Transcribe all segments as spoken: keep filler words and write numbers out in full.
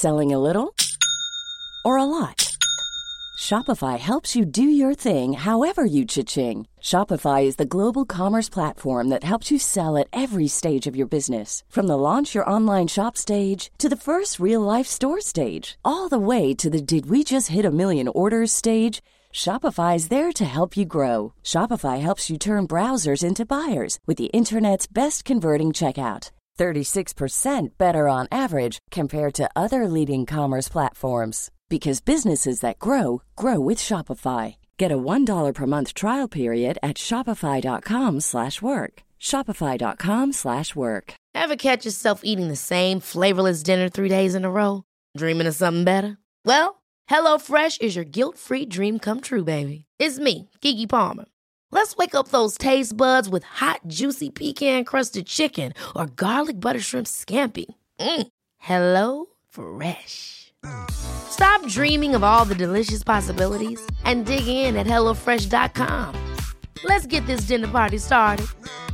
Selling a little or a lot? Shopify helps you do your thing however you cha-ching. Shopify is the global commerce platform that helps you sell at every stage of your business. From the launch your online shop stage to the first real-life store stage, all the way to the did we just hit a million orders stage. Shopify is there to help you grow. Shopify helps you turn browsers into buyers with the internet's best converting checkout. thirty-six percent better on average compared to other leading commerce platforms. Because businesses that grow, grow with Shopify. Get a one dollar per month trial period at shopify.com slash work. Shopify.com slash work. Ever catch yourself eating the same flavorless dinner three days in a row? Dreaming of something better? Well, HelloFresh is your guilt-free dream come true, baby. It's me, Keke Palmer. Let's wake up those taste buds with hot, juicy pecan-crusted chicken or garlic butter shrimp scampi. Mm. Hello Fresh. Stop dreaming of all the delicious possibilities and dig in at hello fresh dot com. Let's get this dinner party started.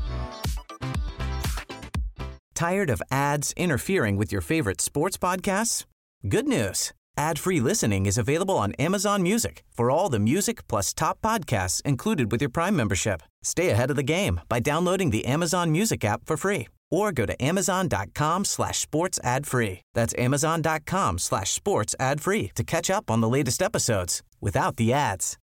Tired of ads interfering with your favorite sports podcasts? Good news. Ad-free listening is available on Amazon Music for all the music plus top podcasts included with your Prime membership. Stay ahead of the game by downloading the Amazon Music app for free or go to amazon.com slash sports ad free. That's amazon.com slash sports ad free to catch up on the latest episodes without the ads.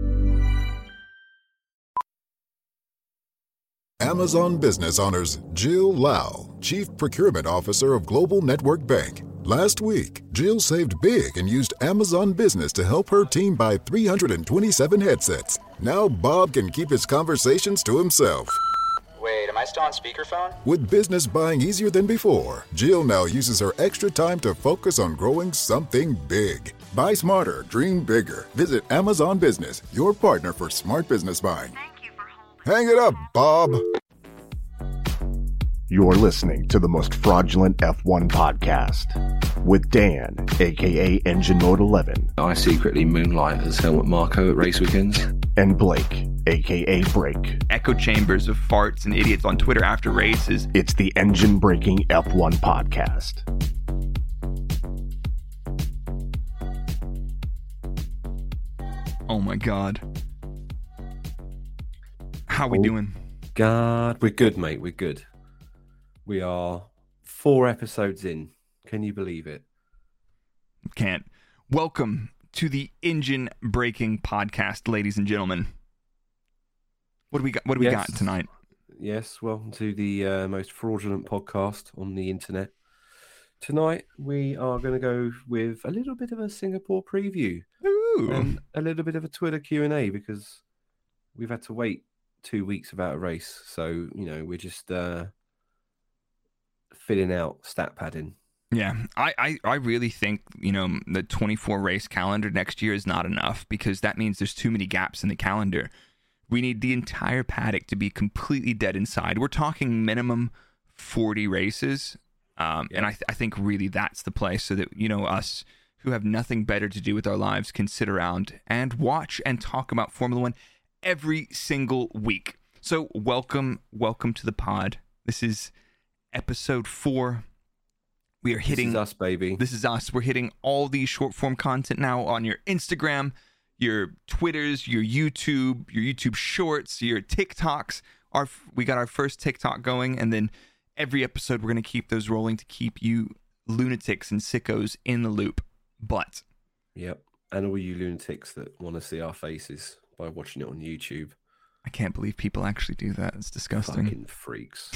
Amazon Business honors Jill Lau, Chief Procurement Officer of Global Network Bank. Last week, Jill saved big and used Amazon Business to help her team buy three hundred twenty-seven headsets. Now Bob can keep his conversations to himself. Wait, am I still on speakerphone? With business buying easier than before, Jill now uses her extra time to focus on growing something big. Buy smarter, dream bigger. Visit Amazon Business, your partner for smart business buying. Thank you for holding. Hang it up, Bob. You're listening to the most fraudulent F one podcast with Dan, aka Engine Mode eleven. I secretly moonlight as Helmut Marko at race weekends. And Blake, aka Break. Echo chambers of farts and idiots on Twitter after races. It's the Engine Breaking F one podcast. Oh my god. How we oh, doing? God, we're good, mate. We're good. We are four episodes in. Can you believe it? Can't. Welcome to the Engine Breaking Podcast, ladies and gentlemen. What do we got? What do we yes. got tonight? Yes, welcome to the uh, most fraudulent podcast on the internet. Tonight we are going to go with a little bit of a Singapore preview Ooh. and a little bit of a Twitter Q and A because we've had to wait two weeks without a race. So you know we're just. Uh, filling out stat padding. Yeah, I, I, I really think, you know, the twenty-four race calendar next year is not enough because that means there's too many gaps in the calendar. We need the entire paddock to be completely dead inside. We're talking minimum forty races. Um, yeah. And I, th- I think really that's the place so that, you know, us who have nothing better to do with our lives can sit around and watch and talk about Formula One every single week. So welcome, welcome to the pod. This is episode four. We are hitting... This is us, baby. This is us. We're hitting all these short-form content now on your Instagram, your Twitters, your YouTube, your YouTube Shorts, your TikToks. Our We got our first TikTok going, and then every episode we're going to keep those rolling to keep you lunatics and sickos in the loop. But... Yep. And all you lunatics that want to see our faces by watching it on YouTube. I can't believe people actually do that. It's disgusting. Fucking freaks.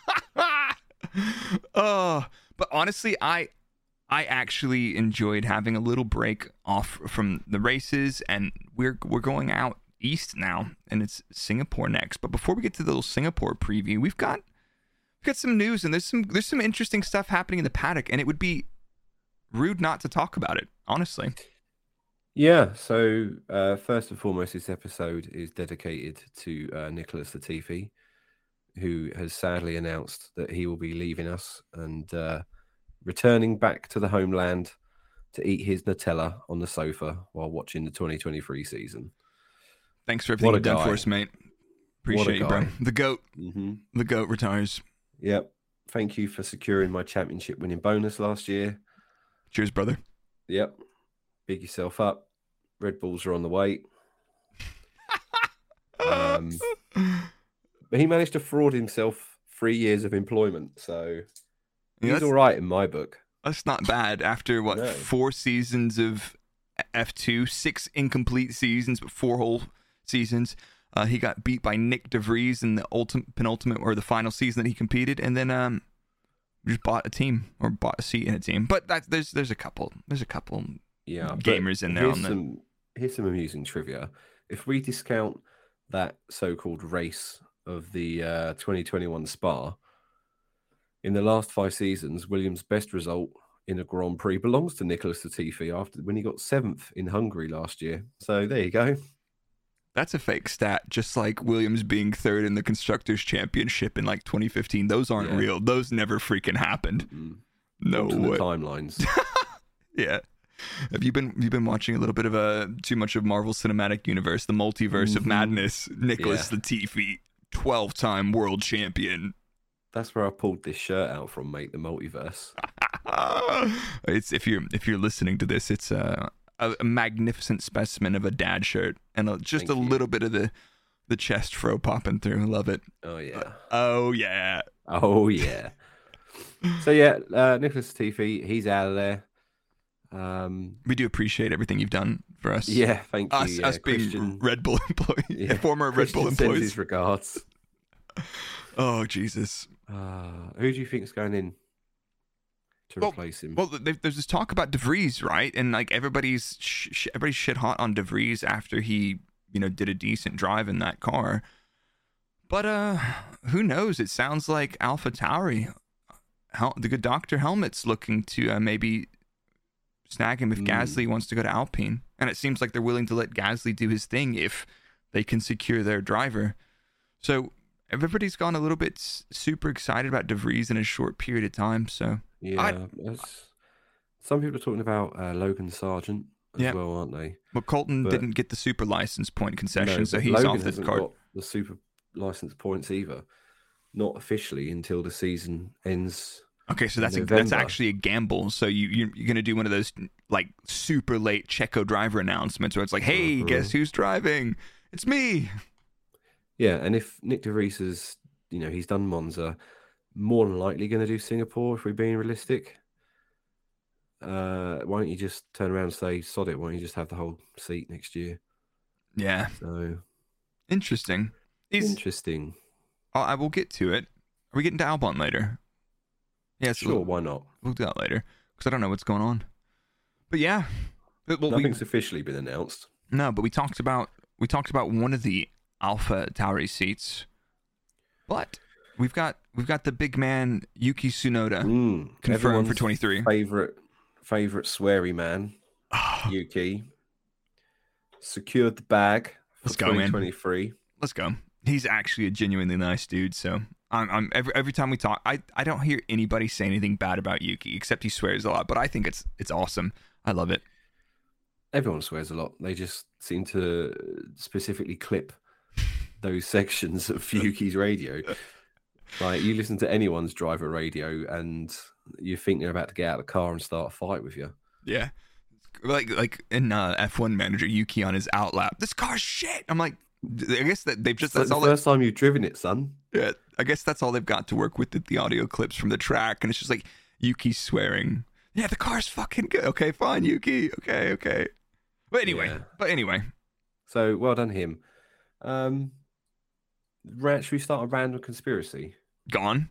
Oh, but honestly, I I actually enjoyed having a little break off from the races, and we're we're going out east now, and it's Singapore next. But before we get to the little Singapore preview, we've got we've got some news, and there's some there's some interesting stuff happening in the paddock, and it would be rude not to talk about it, honestly. Yeah. So uh, first and foremost, this episode is dedicated to uh, Nicholas Latifi, who has sadly announced that he will be leaving us and uh, returning back to the homeland to eat his Nutella on the sofa while watching the twenty twenty-three season. Thanks for everything you've done guy. for us, mate. Appreciate you, bro. The GOAT. Mm-hmm. The GOAT retires. Yep. Thank you for securing my championship winning bonus last year. Cheers, brother. Yep. Big yourself up. Red Bulls are on the way. um, but he managed to fraud himself three years of employment, so yeah, he's all right in my book. That's not bad. After, what, No. four seasons of F two, six incomplete seasons, but four whole seasons. Uh, he got beat by Nick DeVries in the ultimate, penultimate or the final season that he competed, and then um, just bought a team or bought a seat in a team. But that, there's there's a couple there's a couple yeah gamers in there. Here's On some here's some amusing trivia. If we discount that so-called race of the uh, twenty twenty-one Spa, in the last five seasons, Williams' best result in a Grand Prix belongs to Nicholas Latifi after when he got seventh in Hungary last year. So there you go. That's a fake stat, just like Williams being third in the Constructors' Championship in like twenty fifteen. Those aren't Yeah. real. Those never freaking happened. Mm. No Onto way. the timelines. Yeah. Have you been you been watching a little bit of a too much of Marvel Cinematic Universe, the multiverse Mm-hmm. of madness? Nicholas Yeah. Latifi, twelve-time world champion. That's where I pulled this shirt out from, mate. The multiverse. It's if you're if you're listening to this, it's a a, a magnificent specimen of a dad shirt and a, just Thank a you. little bit of the the chest fro popping through. Love it. Oh yeah. Oh yeah. Oh yeah. So yeah, uh, Nicholas Latifi, he's out of there. Um, We do appreciate everything you've done for us. yeah, thank you. Us, yeah, us being Christian, Red Bull employees, yeah, former Red Bull Christian sends employees. his regards. Oh Jesus. Uh, who do you think's going in to Well, replace him? Well, there- there's this talk about DeVries, right? And like everybody's sh- sh- everybody's shit hot on DeVries after he, you know, did a decent drive in that car. But uh, who knows? It sounds like Alpha Tauri, Hel- the good Doctor Helmet's looking to uh, maybe snag him if Mm. Gasly wants to go to Alpine, and it seems like they're willing to let Gasly do his thing if they can secure their driver. So everybody's gone a little bit s- super excited about DeVries in a short period of time. So yeah, I- that's, some people are talking about uh, Logan Sargent as Yeah. well, aren't they? But Colton But- didn't get the super license point concession, No, so but he's Logan off the hasn't card. got the super license points either. Not officially until the season ends. Okay, so that's a, November. that's actually a gamble. So you you're, you're gonna do one of those like super late Checo driver announcements where it's like, hey, Mhm. guess who's driving? It's me. Yeah, and if Nick DeVries has, you know, he's done Monza, more than likely going to do Singapore if we're being realistic. Uh, why don't you just turn around and say, sod it, why don't you just have the whole seat next year? Yeah, So, interesting. Is interesting. oh, I will get to it. Are we getting to Albon later? Yes, Sure, we'll, why not? we'll do that later because I don't know what's going on. But yeah, But- well, we, Nothing's officially been announced. no, but we talked about we talked about one of the Alpha Tauri seats, but we've got we've got the big man Yuki Tsunoda Mm, confirmed for everyone's twenty-three. Favorite, favorite sweary man, Yuki, secured the bag for Let's go, man. twenty twenty-three. Let's go. He's actually a genuinely nice dude. So I'm, I'm every every time we talk, I, I don't hear anybody say anything bad about Yuki except he swears a lot. But I think it's it's awesome. I love it. Everyone swears a lot. They just seem to specifically clip those sections of Yuki's radio. Like, you listen to anyone's driver radio and you think they're about to get out of the car and start a fight with you. Yeah, like like in uh, F one Manager, Yuki on his outlap. This car's shit. I'm like, I guess that they've just It's like that's the all. first time you've driven it, son. They, yeah, I guess that's all they've got to work with the, the audio clips from the track, and it's just like Yuki swearing. Yeah, the car's fucking good. Okay, fine, Yuki. Okay, okay. But anyway, Yeah. but anyway, So well done him. Um, ra- should we start a random conspiracy? gone.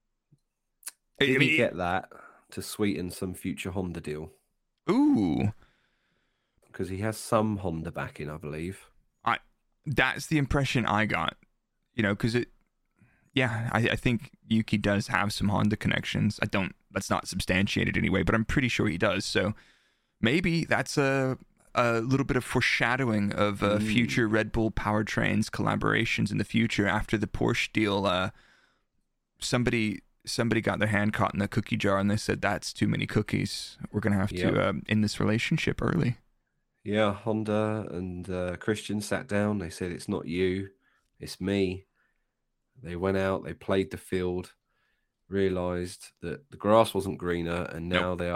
I- Did I mean, he get that to sweeten some future Honda deal? ooh. Because he has some Honda backing, I believe. I that's the impression I got, you know, because it, yeah, I, I think Yuki does have some Honda connections. I don't, that's not substantiated anyway, but I'm pretty sure he does. So maybe that's a a little bit of foreshadowing of uh, Mm. future Red Bull powertrains collaborations in the future after the Porsche deal. Uh, somebody somebody got their hand caught in the cookie jar and they said that's too many cookies. We're gonna have Yep. to um, end this relationship early. Yeah, Honda and uh, Christian sat down. They said, it's not you, it's me. They went out, they played the field, realized that the grass wasn't greener, and now Nope. they are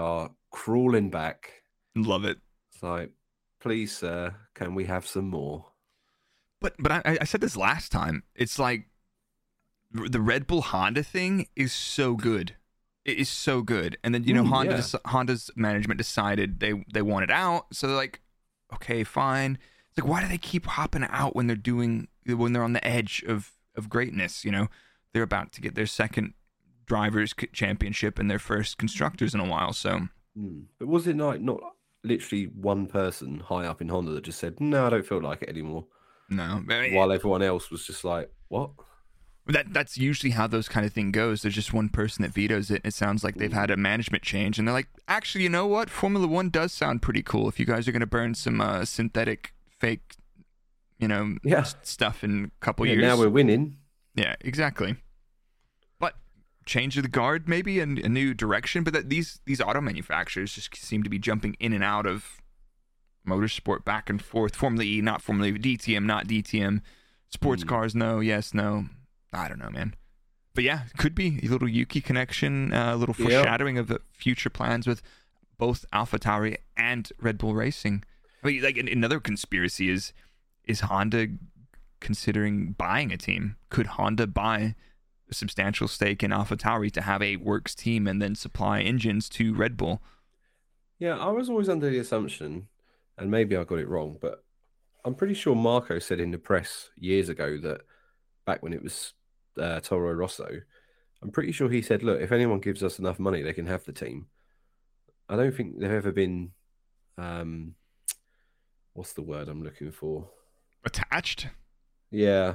crawling back. Love it. It's like, please, sir, can we have some more? But but I, I said this last time. It's like the Red Bull Honda thing is so good. It is so good. And then, you know, Mm, Honda yeah. dec- Honda's management decided they, they want it out. So they're like, okay, fine. It's like, why do they keep hopping out when they're doing, when they're on the edge of, of greatness? You know, they're about to get their second drivers championship and their first constructors in a while. So, Mm. But was it like not literally one person high up in Honda that just said, no, I don't feel like it anymore? no. I mean, While everyone else was just like, what? That that's usually how those kind of thing goes. There's just one person that vetoes it. And it sounds like they've had a management change, and they're like, actually, you know what? Formula One does sound pretty cool. If you guys are going to burn some uh, synthetic, fake, you know, Yeah. s- stuff in a couple Yeah, years. now we're winning. Yeah, exactly. But change of the guard, maybe, and a new direction. But that these these auto manufacturers just seem to be jumping in and out of motorsport, back and forth. Formula E, not Formula E. D T M, not D T M. Sports Mm. cars, no. Yes, no. I don't know, man. But yeah, could be a little Yuki connection, a uh, little Yep. foreshadowing of the future plans with both AlphaTauri and Red Bull Racing. I mean, like an- another conspiracy is is Honda considering buying a team? Could Honda buy a substantial stake in AlphaTauri to have a works team and then supply engines to Red Bull? Yeah, I was always under the assumption, and maybe I got it wrong, but I'm pretty sure Marco said in the press years ago that back when it was uh, Toro Rosso, I'm pretty sure he said, look, if anyone gives us enough money, they can have the team. I don't think they've ever been, um, what's the word I'm looking for? Attached? Yeah.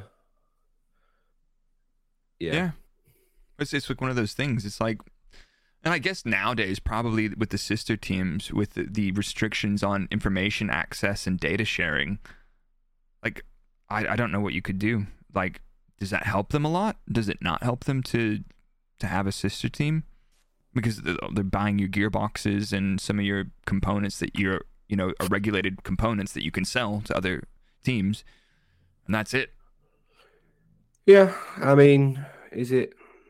Yeah. Yeah. It's, it's like one of those things. It's like, and I guess nowadays, probably with the sister teams, with the, the restrictions on information access and data sharing, like, I, I don't know what you could do. Like, does that help them a lot? Does it not help them to to have a sister team? Because they're they're buying your gearboxes and some of your components that you're, you know, are regulated components that you can sell to other teams, and that's it. Yeah. I mean, is it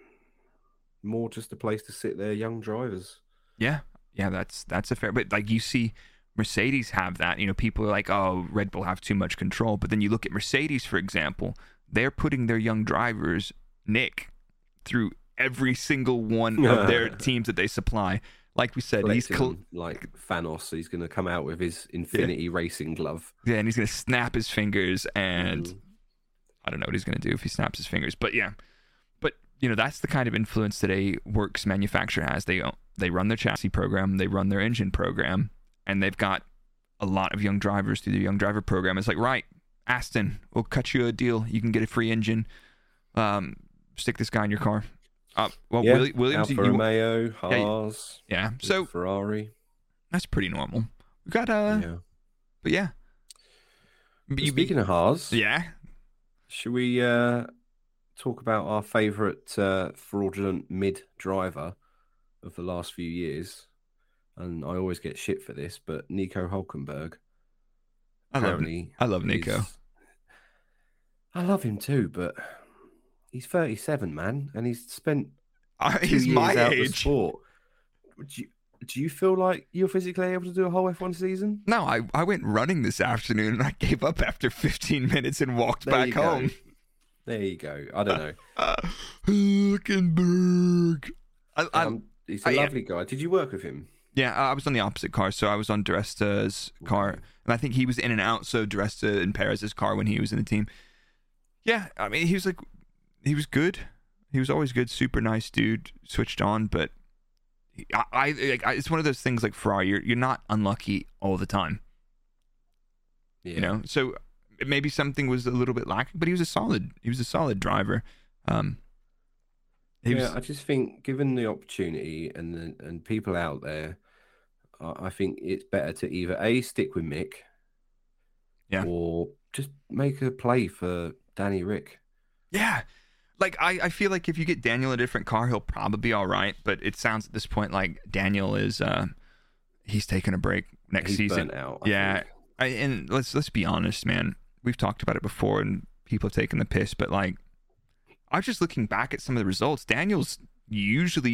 more just a place to sit there, young drivers? Yeah, yeah, that's that's a fair. But like you see, Mercedes have that. You know, people are like, "Oh, Red Bull have too much control." But then you look at Mercedes, for example, they're putting their young drivers, Nick, through every single one of their teams that they supply. Like we said, he's Collecting col- them like Thanos. He's going to come out with his Infinity Racing glove. yeah, and he's gonna snap his fingers, and Mhm. I don't know what he's gonna do if he snaps his fingers. But yeah, but you know, that's the kind of influence that a works manufacturer has. They they run their chassis program, they run their engine program, and they've got a lot of young drivers through their young driver program. It's like, right, Aston, we'll cut you a deal. You can get a free engine. Um, stick this guy in your car. Uh, well, Yeah, Willi- Williams, Alfa you, Romeo, yeah, you- Haas, yeah. So Ferrari. that's pretty normal. We got uh, yeah. but yeah. But you- Speaking of Haas, yeah, should we uh, talk about our favourite uh, fraudulent mid driver of the last few years? And I always get shit for this, but Nico Hulkenberg. I love apparently I love Nico. is- I love him too, but he's thirty-seven, man, and he's spent Uh, two he's years my out of the age. sport. Do you, do you feel like you're physically able to do a whole F one season? No, I, I went running this afternoon and I gave up after fifteen minutes and walked There back you go. home. There you go. I don't know. Uh, Hulkenberg. I, I, Um, he's a I- lovely guy. Did you work with him? yeah, I was on the opposite car, so I was on Duresta's car, and I think he was in and out. So Duresta and Perez's car when he was in the team. Yeah, I mean, he was like, he was good. He was always good, super nice dude, switched on. But he- I, I, like, I it's one of those things like Ferrari. You're you're not unlucky all the time. Yeah. You know, so maybe something was a little bit lacking, but he was a solid. He was a solid driver. Um, he yeah, was, I just think given the opportunity and the, and people out there, I I think it's better to either A, stick with Mick, Yeah. or just make a play for Danny Rick. yeah. Like I, I feel like if you get Daniel a different car, he'll probably be all right. But it sounds at this point like Daniel is uh, he's taking a break next He's season. burnt out. I yeah, think. I, and let's let's be honest, man. We've talked about it before, and people have taken the piss. But like, I was just looking back at some of the results. Daniel's usually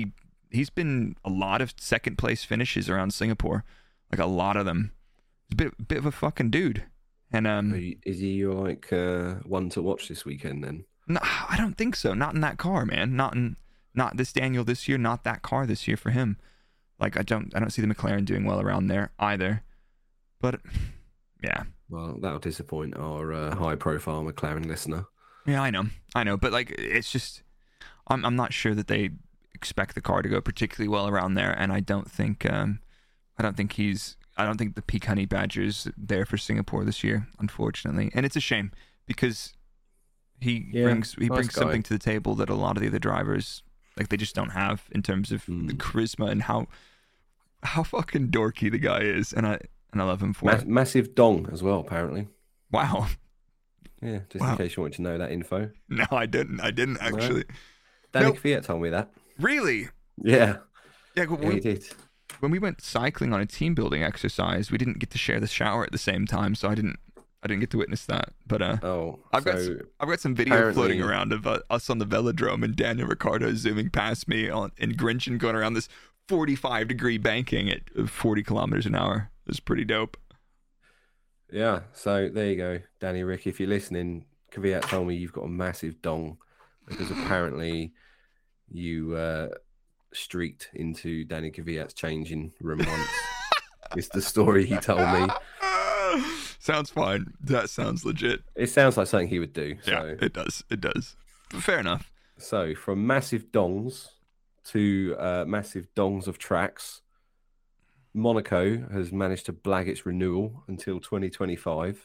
he's been a lot of second place finishes around Singapore, like a lot of them. He's a bit, bit of a fucking dude. And um, you, is he your like uh, one to watch this weekend then? No, I don't think so. Not in that car, man. Not in, not this Daniel this year. Not that car this year for him. Like I don't, I don't see the McLaren doing well around there either. But yeah. Well, that'll disappoint our uh, high-profile McLaren listener. Yeah, I know, I know. But like, it's just, I'm, I'm not sure that they expect the car to go particularly well around there, and I don't think, um, I don't think he's. I don't think the Peak Honey Badger's there for Singapore this year, unfortunately, and it's a shame because he yeah, brings he nice brings guy. something to the table that a lot of the other drivers like they just don't have in terms of mm. the charisma and how how fucking dorky the guy is, and I and I love him for Ma- it. Massive dong as well, apparently. Wow. Yeah, just wow. in case you wanted to know that info. No, I didn't. I didn't actually. No. Danny Nope. Kvyat told me that. Really? Yeah. Yeah. Well, Yeah, he did. When we went cycling on a team building exercise, we didn't get to share the shower at the same time, so I didn't I didn't get to witness that. But uh, oh, I've so got some, I've got some video apparently- floating around of uh, us on the velodrome and Daniel Ricciardo zooming past me on in Grinchen going around this forty-five degree banking at forty kilometers an hour. It was pretty dope. Yeah, so there you go, Danny Rick. If you're listening, Kvyat told me you've got a massive dong because apparently you uh, streaked into Danny Kvyat's changing room once. It's the story he told me. Sounds fine. That sounds legit. It sounds like something he would do. So. Yeah, it does. It does. Fair enough. So from massive dongs to uh, massive dongs of tracks, Monaco has managed to blag its renewal until twenty twenty-five.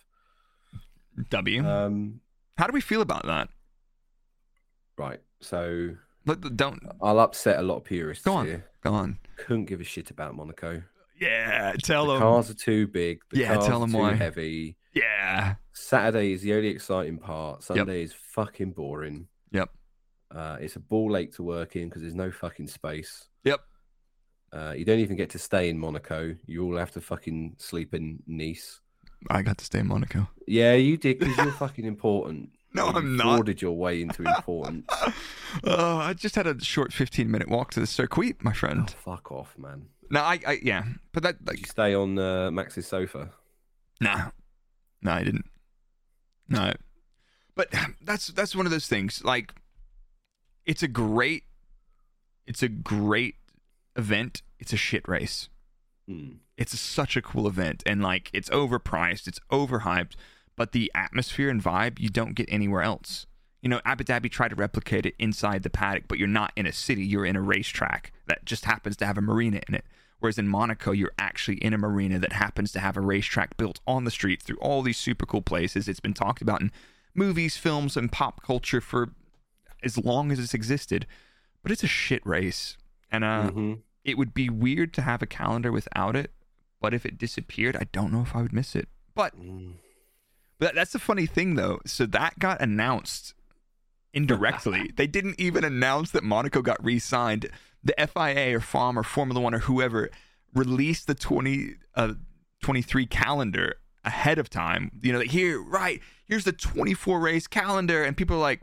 W. Um, How do we feel about that? right, so Let, don't I'll upset a lot of purists go on. here. Go on. Couldn't give a shit about Monaco. Yeah, tell The them. cars are too big. The Yeah, cars tell are them too why. heavy. Yeah. Saturday is the only exciting part. Sunday is fucking boring. Yep. Uh, it's a ball ache to work in because there's no fucking space. Yep. Uh, you don't even get to stay in Monaco. You all have to fucking sleep in Nice. I got to stay in Monaco. Yeah, you did because you're fucking important. No, You I'm not. forwarded your way into importance. Oh, I just had a short fifteen minute walk to the circuit, my Oh, friend. fuck off, man. No, I, I, yeah, but that, Did you like, stay on uh, Max's sofa? nah, no, I didn't. No, but that's that's one of those things. Like, it's a great, it's a great event. It's a shit race. Hmm. It's a, such a cool event, and like, it's overpriced, it's overhyped, but the atmosphere and vibe you don't get anywhere else. You know, Abu Dhabi tried to replicate it inside the paddock, but you're not in a city. You're in a racetrack that just happens to have a marina in it. Whereas in Monaco, you're actually in a marina that happens to have a racetrack built on the street through all these super cool places. It's been talked about in movies, films, and pop culture for as long as it's existed. But it's a shit race. And uh, Mm-hmm. it would be weird to have a calendar without it. But if it disappeared, I don't know if I would miss it. But, Mm. but that's the funny thing, though. So that got announced indirectly. They didn't even announce that Monaco got re-signed. The F I A or F O M or Formula One or whoever released the twenty twenty-three calendar ahead of time. You know, like, here, right, here's the twenty-four race calendar. And people are like,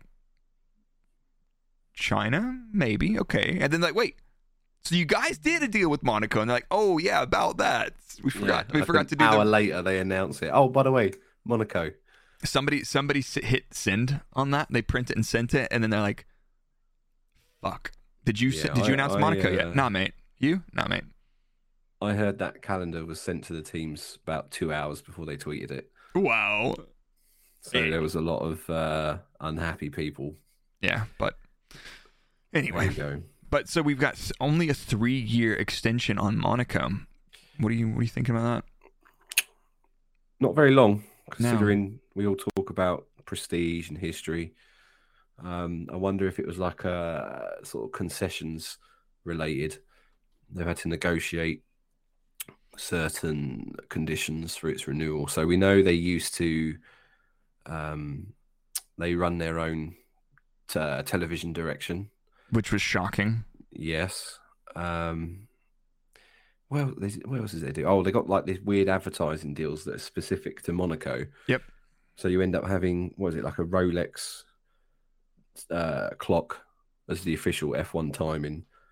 China? Maybe. Okay. And then like, wait, so you guys did a deal with Monaco? And they're like, oh, yeah, about that. We forgot. Yeah, we like forgot an to do hour the... later, they announce it. Oh, by the way, Monaco. Somebody somebody s- hit send on that. They print it and sent it, and then they're like, "Fuck! Did you s Yeah, did you I- announce I, Monaco uh, yet? Nah, mate. You? Nah, mate. I heard that calendar was sent to the teams about two hours before they tweeted it. Wow. So Eh. there was a lot of uh, unhappy people. Yeah, but There anyway. you go. But so we've got s- only a three year extension on Monaco. What are you What are you thinking about that? Not very long, considering we all talk about prestige and history. Um, I wonder if it was like a sort of concessions related. They've had to negotiate certain conditions for its renewal. So we know they used to, um, they run their own t- television direction. Which was shocking. Yes. Um, well, there's- what else does they do? Oh, they got like these weird advertising deals that are specific to Monaco. Yep. So you end up having, what is it, like a Rolex uh, clock as the official F one timing.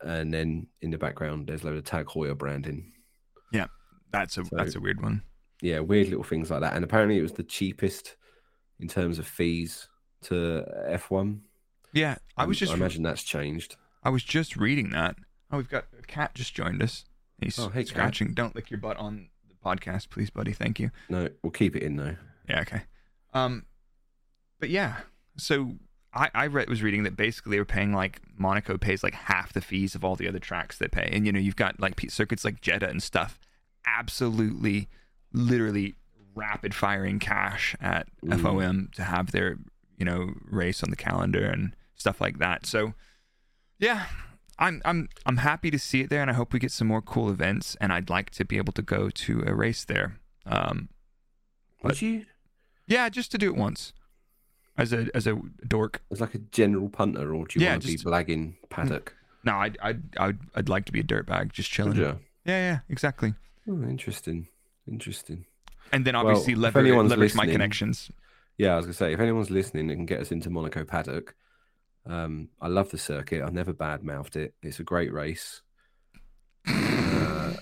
and then in the background there's a load of Tag Heuer branding. Yeah, that's a So- that's a weird one. Yeah, weird little things like that. And apparently it was the cheapest in terms of fees to F one. Yeah, I was Um, just I imagine that's changed. I was just reading that. Oh, we've got a cat just joined us. He's Oh, hey, Cat. scratching. Don't lick your butt on the podcast, please, buddy. Thank you. No, we'll keep it in though. Yeah, okay. Um, but yeah, so I I read, was reading that basically they were paying like Monaco pays like half the fees of all the other tracks they pay, and you know you've got like p- circuits like Jeddah and stuff, absolutely, literally rapid firing cash at Mm. F O M to have their you know race on the calendar and stuff like that. So yeah. I'm I'm I'm happy to see it there, and I hope we get some more cool events. And I'd like to be able to go to a race there. Um, Would you? yeah, just to do it once, as a as a dork. As like a general punter, or do you Yeah, want to just- be blagging paddock? No, I'd I'd I'd, I'd like to be a dirtbag, just chilling. Would you? Yeah, yeah, exactly. Oh, interesting. Interesting. And then Well, obviously if leverage, anyone's leverage my listening- connections. Yeah, I was gonna say, if anyone's listening that can get us into Monaco paddock, um, I love the circuit. I've never bad-mouthed it. It's a great race. Uh,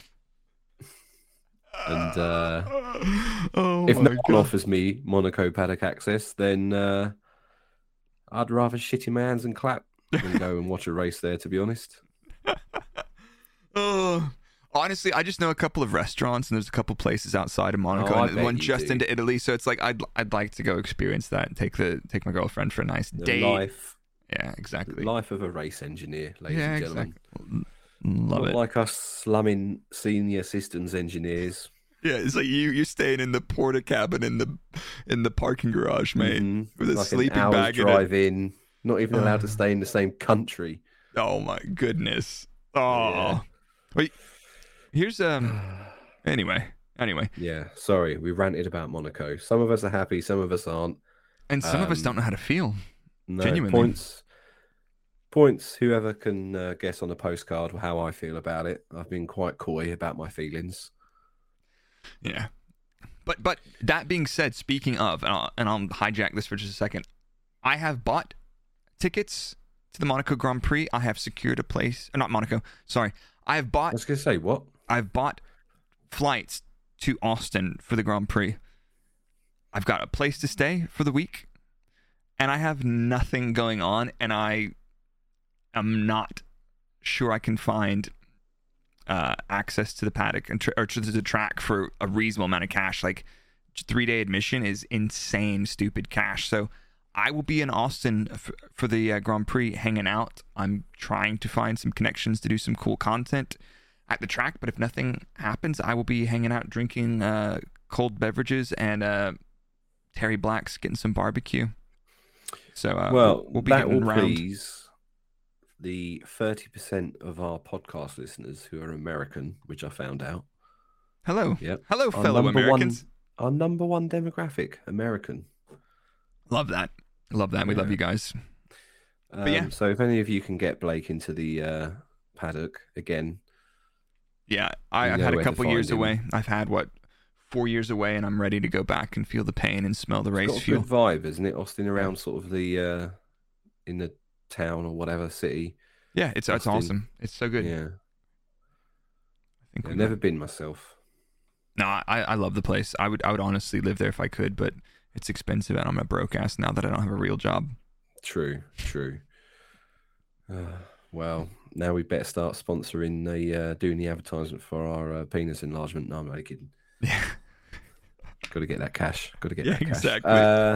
and uh, oh if my no one god! offers me Monaco paddock access, then uh, I'd rather shit in my hands and clap than go and watch a race there, to be honest. Oh, honestly, I just know a couple of restaurants, and there's a couple places outside of Monaco, Oh, I and bet one you just do. into Italy. So it's like I'd I'd like to go experience that and take the take my girlfriend for a nice The day. life, Yeah, exactly. life of a race engineer, ladies yeah, and gentlemen. exactly. Love Not it. like us slumming senior systems engineers. Yeah, it's like you you're staying in the porta cabin in the in the parking garage, mate, Mhm. with a Like sleeping an hour's bag in it. drive in, not even allowed to stay in the same country. Oh my goodness. Oh. Yeah. Wait. Here's um. Anyway, anyway, Yeah, sorry, we ranted about Monaco. Some of us are happy, some of us aren't. and some of us Um, don't know how to feel. No Genuinely. points. Points. Whoever can uh, guess on a postcard how I feel about it. I've been quite coy about my feelings. Yeah. But but that being said, speaking of, and I'll, and I'll hijack this for just a second, I have bought tickets to the Monaco Grand Prix. I have secured a place, or not Monaco. Sorry, I have I bought. was going to say what? I've bought flights to Austin for the Grand Prix. I've got a place to stay for the week, and I have nothing going on, and I am not sure I can find uh, access to the paddock and tr- or to the track for a reasonable amount of cash. Like three day admission is insane, stupid cash. So I will be in Austin f- for the uh, Grand Prix, hanging out. I'm trying to find some connections to do some cool content at the track, but if nothing happens, I will be hanging out, drinking uh, cold beverages, and uh, Terry Black's getting some barbecue. So uh, well, we'll be that getting will round. please the thirty percent of our podcast listeners who are American, which I found out. Hello, Yep. hello, Our fellow number Americans. One, our number one demographic, American. Love that, love that. We love Yeah. you guys. Um, yeah. So if any of you can get Blake into the uh, paddock again, Yeah, I, You I've know had a where to couple years find him. away. I've had what four years away, and I'm ready to go back and feel the pain and smell the it's race got a fuel. good vibe, isn't it? Austin around sort of the uh, in the town or whatever city. Yeah, it's it's Austin. awesome. It's so good. Yeah, I think I've we never been myself. No, I I love the place. I would I would honestly live there if I could, but it's expensive, and I'm a broke ass now that I don't have a real job. True, true. Uh, well, now we better start sponsoring the uh, doing the advertisement for our uh, penis enlargement. No, I'm only kidding. Yeah. Got to get that cash. Got to get Yeah, that cash. exactly. Uh,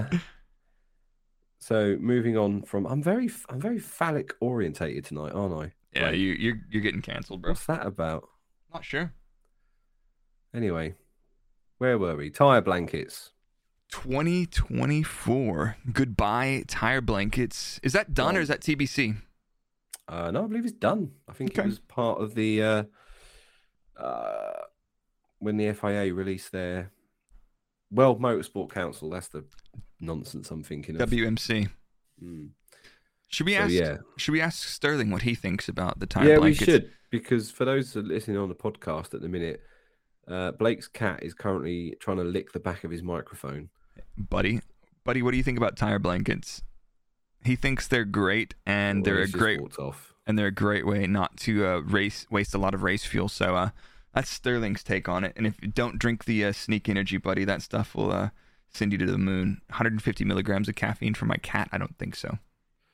so moving on from, I'm very, I'm very phallic orientated tonight, aren't I? Yeah, Like, you you're you're getting cancelled, bro. what's that about? Not sure. Anyway, where were we? Tire blankets. twenty twenty-four. Goodbye tire blankets. Is that done or is that T B C? Uh, no, I believe it's done. I think Okay. it was part of the uh, uh, when the F I A released their World Motorsport Council. That's the nonsense I'm thinking of. W M C. Mm. Should we So, ask? yeah. Should we ask Sterling what he thinks about the tire Yeah, blankets? we should, because for those that are listening on the podcast at the minute, uh, Blake's cat is currently trying to lick the back of his microphone. buddy. Buddy, what do you think about tire blankets? He thinks they're great, and Well, they're a he's just great. walked off. and they're a great way not to uh, race waste a lot of race fuel. So uh, that's Sterling's take on it. And if you don't drink the uh, Sneak Energy, buddy, that stuff will uh, send you to the moon. one hundred fifty milligrams of caffeine for my cat? I don't think so.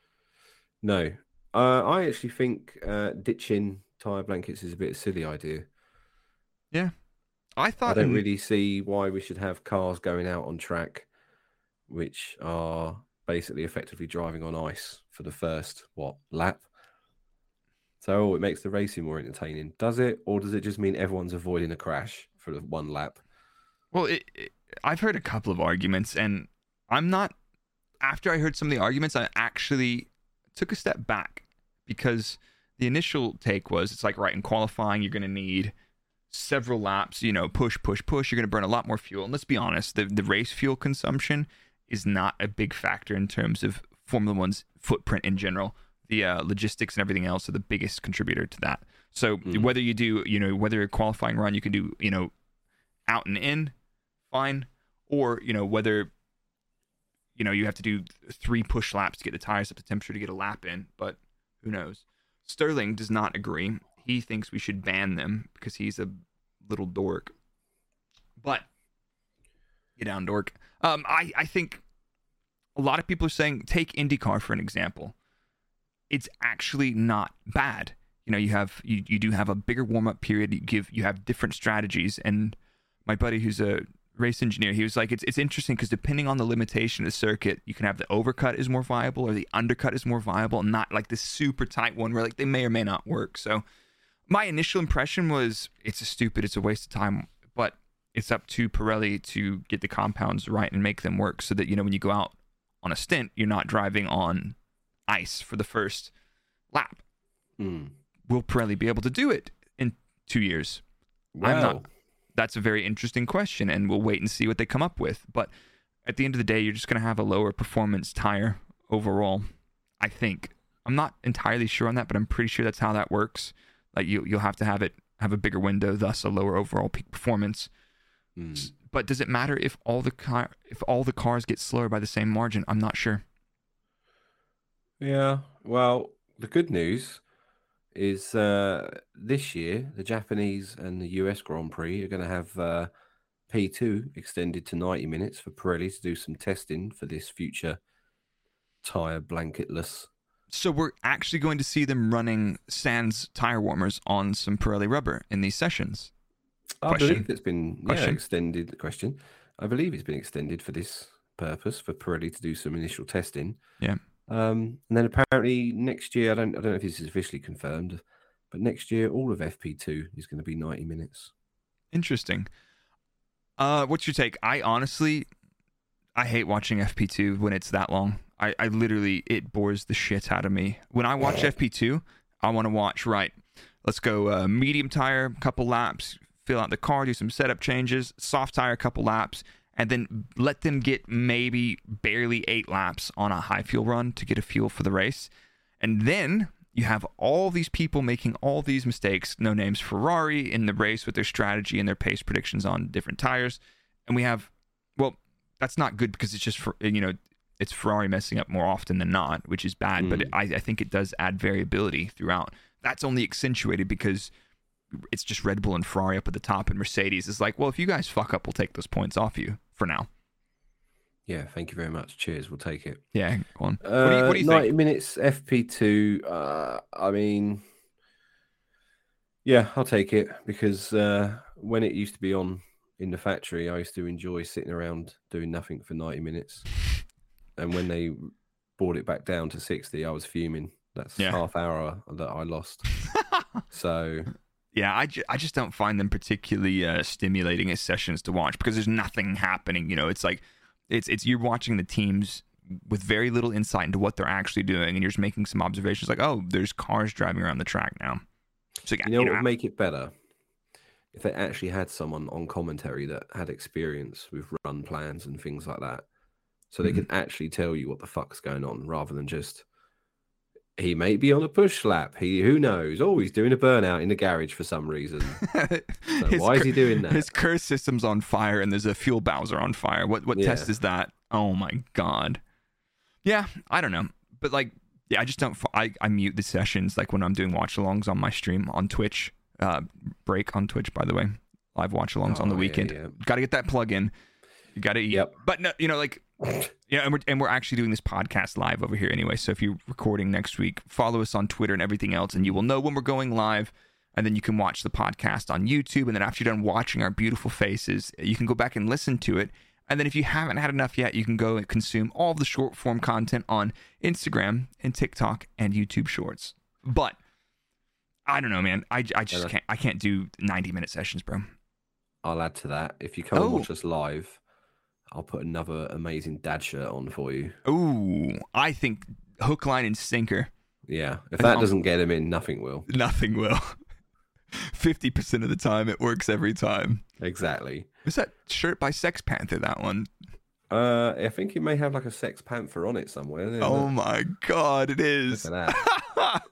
No. Uh, I actually think uh, ditching tyre blankets is a bit of a silly idea. Yeah. I thought... I don't in... really see why we should have cars going out on track which are basically effectively driving on ice for the first, what, lap? So oh, it makes the racing more entertaining. Does it? Or does it just mean everyone's avoiding a crash for the one lap? Well, it, it, I've heard a couple of arguments, and I'm not... After I heard some of the arguments, I actually took a step back because the initial take was, it's like, right, in qualifying, you're going to need several laps, you know, push, push, push. You're going to burn a lot more fuel. And let's be honest, the, the race fuel consumption is not a big factor in terms of Formula One's footprint in general. The uh, logistics and everything else are the biggest contributor to that. So mm. whether you do, you know, whether a qualifying run, you can do, you know, out and in, fine. Or, you know, whether, you know, you have to do three push laps to get the tires up to temperature to get a lap in, but who knows? Sterling does not agree. He thinks we should ban them because he's a little dork. But, get down, dork. Um, I, I think a lot of people are saying, take IndyCar for an example. It's actually not bad. You know, you have you, you do have a bigger warm-up period. You give you have different strategies. And my buddy who's a race engineer, he was like, it's it's interesting because depending on the limitation of the circuit, you can have the overcut is more viable or the undercut is more viable, and not like this super tight one where like they may or may not work. So my initial impression was it's a stupid, it's a waste of time, but it's up to Pirelli to get the compounds right and make them work so that, you know, when you go out on a stint, you're not driving on ice for the first lap. Mm. Will Pirelli be able to do it in two years? Wow. I'm not. That's a very interesting question, and we'll wait and see what they come up with. But at the end of the day, you're just going to have a lower performance tire overall, I think. I'm not entirely sure on that, but I'm pretty sure that's how that works. Like you, you'll have to have it have a bigger window, thus a lower overall peak performance. Mm. But does it matter if all the car if all the cars get slower by the same margin? I'm not sure. Yeah. Well, the good news is uh, this year the Japanese and the U S Grand Prix are going to have uh, P two extended to ninety minutes for Pirelli to do some testing for this future tire blanketless. So we're actually going to see them running sans tire warmers on some Pirelli rubber in these sessions. I question. believe it's been yeah, extended. Question. I believe it's been extended for this purpose for Pirelli to do some initial testing. Yeah. Um, and then apparently next year, I don't, I don't know if this is officially confirmed, but next year all of F P two is going to be ninety minutes. Interesting. Uh, what's your take? I honestly, I hate watching F P two when it's that long. I, I literally, it bores the shit out of me. When I watch F P two, I want to watch, right, let's go uh, medium tire, couple laps, fill out the car, do some setup changes, soft tire, couple laps, and then let them get maybe barely eight laps on a high fuel run to get a fuel for the race. And then you have all these people making all these mistakes, no names, Ferrari in the race with their strategy and their pace predictions on different tires. And we have, well, that's not good because it's just, for, you know, it's Ferrari messing up more often than not, which is bad. Mm. But I, I think it does add variability throughout. That's only accentuated because it's just Red Bull and Ferrari up at the top, and Mercedes is like, well, if you guys fuck up, we'll take those points off you for now. Yeah, thank you very much. Cheers. We'll take it. Yeah, go on. Uh, what do you, what do you ninety think? minutes F P two. Uh, I mean, yeah, I'll take it because uh, when it used to be on in the factory, I used to enjoy sitting around doing nothing for ninety minutes. And when they brought it back down to sixty, I was fuming. That's yeah. half hour that I lost. So... Yeah, I, ju- I just don't find them particularly uh, stimulating as sessions to watch because there's nothing happening. You know, it's like it's it's you're watching the teams with very little insight into what they're actually doing, and you're just making some observations like, oh, there's cars driving around the track now. So you know, you know what would make it better if they actually had someone on commentary that had experience with run plans and things like that, so they mm-hmm. could actually tell you what the fuck's going on rather than just. He may be on a push lap. He, who knows? Oh, he's doing a burnout in the garage for some reason. So why is he doing that? His curse system's on fire, and there's a fuel Bowser on fire. What what yeah. test is that? Oh my god. Yeah, I don't know, but like Yeah, I just don't. I, I mute the sessions like when I'm doing watch alongs on my stream on Twitch. Uh, break on Twitch, by the way. Live watch alongs oh, on the weekend. Yeah, yeah. Got to get that plug in. You got to eat. Yep. But no, you know, like, yeah, and we're and we're actually doing this podcast live over here anyway. So if you're recording next week, follow us on Twitter and everything else, and you will know when we're going live. And then you can watch the podcast on YouTube. And then after you're done watching our beautiful faces, you can go back and listen to it. And then if you haven't had enough yet, you can go and consume all of the short form content on Instagram and TikTok and YouTube Shorts. But I don't know, man. I, I just can't. I can't do ninety minute sessions, bro. I'll add to that. If you come Oh. and watch us live, I'll put another amazing dad shirt on for you. Ooh, I think hook, line, and sinker. Yeah. If that doesn't get him in, nothing will. Nothing will. fifty percent of the time, it works every time. Exactly. Is that shirt by Sex Panther, that one? Uh, I think it may have like a Sex Panther on it somewhere. Isn't Oh it? my God, it is. Look at that.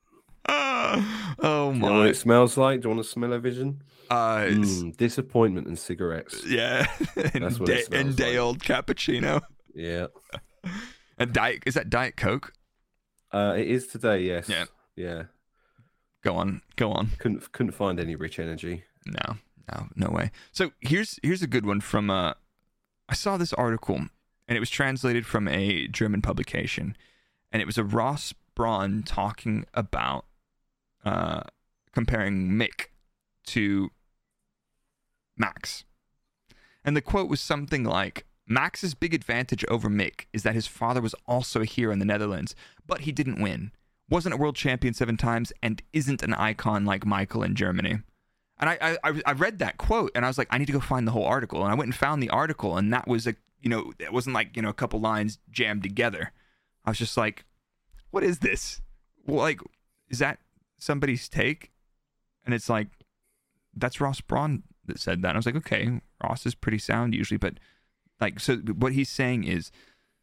Oh Do you know what my. it smells like? Do you want to smell a vision? Uh, it's, Mm, disappointment and cigarettes. yeah. and That's what it day, smells and day like. old cappuccino. Yeah. And diet, is that Diet Coke? Uh, it is today, yes. Yeah. Yeah. Go on, go on. Couldn't couldn't find any rich energy. No, no, no way. So here's here's a good one from uh I saw this article and it was translated from a German publication, and it was a Ross Braun talking about uh comparing Mick to Max. And the quote was something like, Max's big advantage over Mick is that his father was also here in the Netherlands, but he didn't win. Wasn't a world champion seven times, and isn't an icon like Michael in Germany. And I, I I read that quote, and I was like, I need to go find the whole article. And I went and found the article, and that was a, you know, it wasn't like, you know, a couple lines jammed together. I was just like, what is this? Well, like, is that somebody's take? And it's like, that's Ross Braun that said that. And I was like, okay, Ross is pretty sound usually, but like, so what he's saying is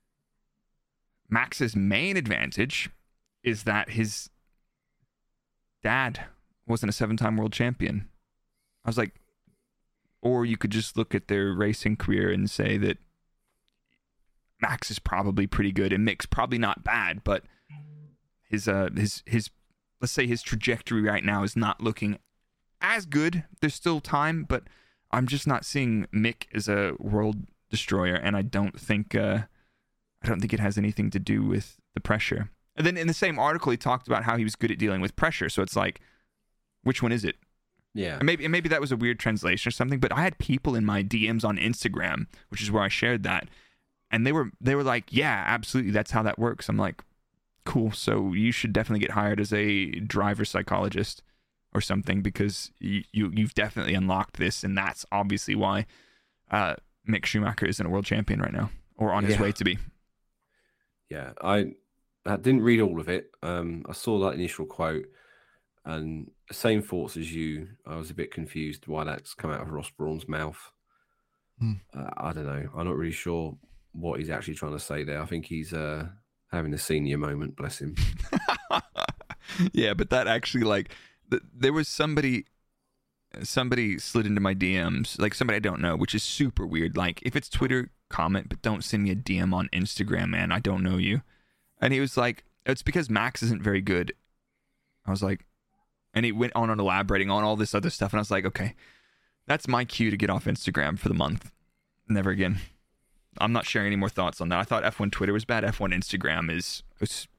Max's main advantage is that his dad wasn't a seven-time world champion. I was like, or you could just look at their racing career and say that Max is probably pretty good and Mick's probably not bad, but his uh his his let's say his trajectory right now is not looking as good. There's still time, but I'm just not seeing Mick as a world destroyer, and I don't think uh I don't think it has anything to do with the pressure. And then in the same article, he talked about how he was good at dealing with pressure. So it's like, which one is it? Yeah. And maybe and maybe that was a weird translation or something. But I had people in my D Ms on Instagram, which is where I shared that, and they were they were like, yeah, absolutely, that's how that works. I'm like, cool. So you should definitely get hired as a driver psychologist or something, because you, you you've definitely unlocked this, and that's obviously why uh, Mick Schumacher isn't a world champion right now, or on his Yeah. way to be. Yeah. I I didn't read all of it. Um, I saw that initial quote, and same thoughts as you. I was a bit confused why that's come out of Ross Braun's mouth. Hmm. Uh, I don't know. I'm not really sure what he's actually trying to say there. I think he's uh, having a senior moment. Bless him. Yeah, but that actually, like, th- there was somebody somebody slid into my D Ms, like somebody I don't know, which is super weird. Like, if it's Twitter, comment, but don't send me a D M on Instagram, man. I don't know you. And he was like, it's because Max isn't very good. I was like, and he went on and elaborating on all this other stuff, and I was like, okay, that's my cue to get off Instagram for the month. Never again. I'm not sharing any more thoughts on that. I thought F one Twitter was bad. F one Instagram is... is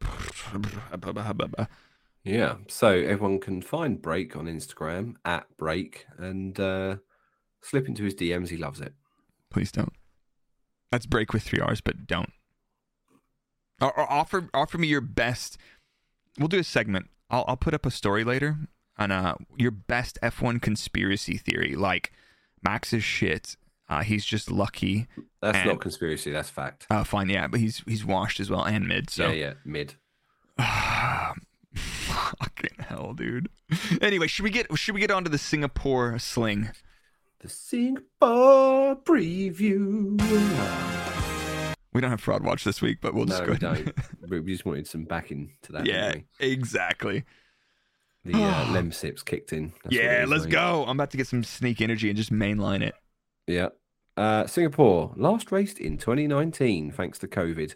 Yeah. So everyone can find Break on Instagram at Break and uh, slip into his D Ms. He loves it. Please don't. That's Break with three R's, but don't. Or, or offer offer me your best. We'll do a segment. I'll I'll put up a story later on uh your best F one conspiracy theory. Like, Max is shit. Uh, he's just lucky. That's and, not conspiracy. That's fact. Uh, fine, yeah, but he's he's washed as well and mid. So Yeah, yeah, mid. fucking hell, dude. Anyway, should we get should we get on to the Singapore sling? The Singapore preview. We don't have Fraud Watch this week, but we'll just No, go we ahead. don't. We just wanted some backing to that. Yeah, didn't exactly. we? The uh, Lem Sips kicked in. That's what it Yeah, is, let's mate. go. I'm about to get some sneak energy and just mainline it. Yeah. Uh, Singapore last raced in twenty nineteen thanks to COVID.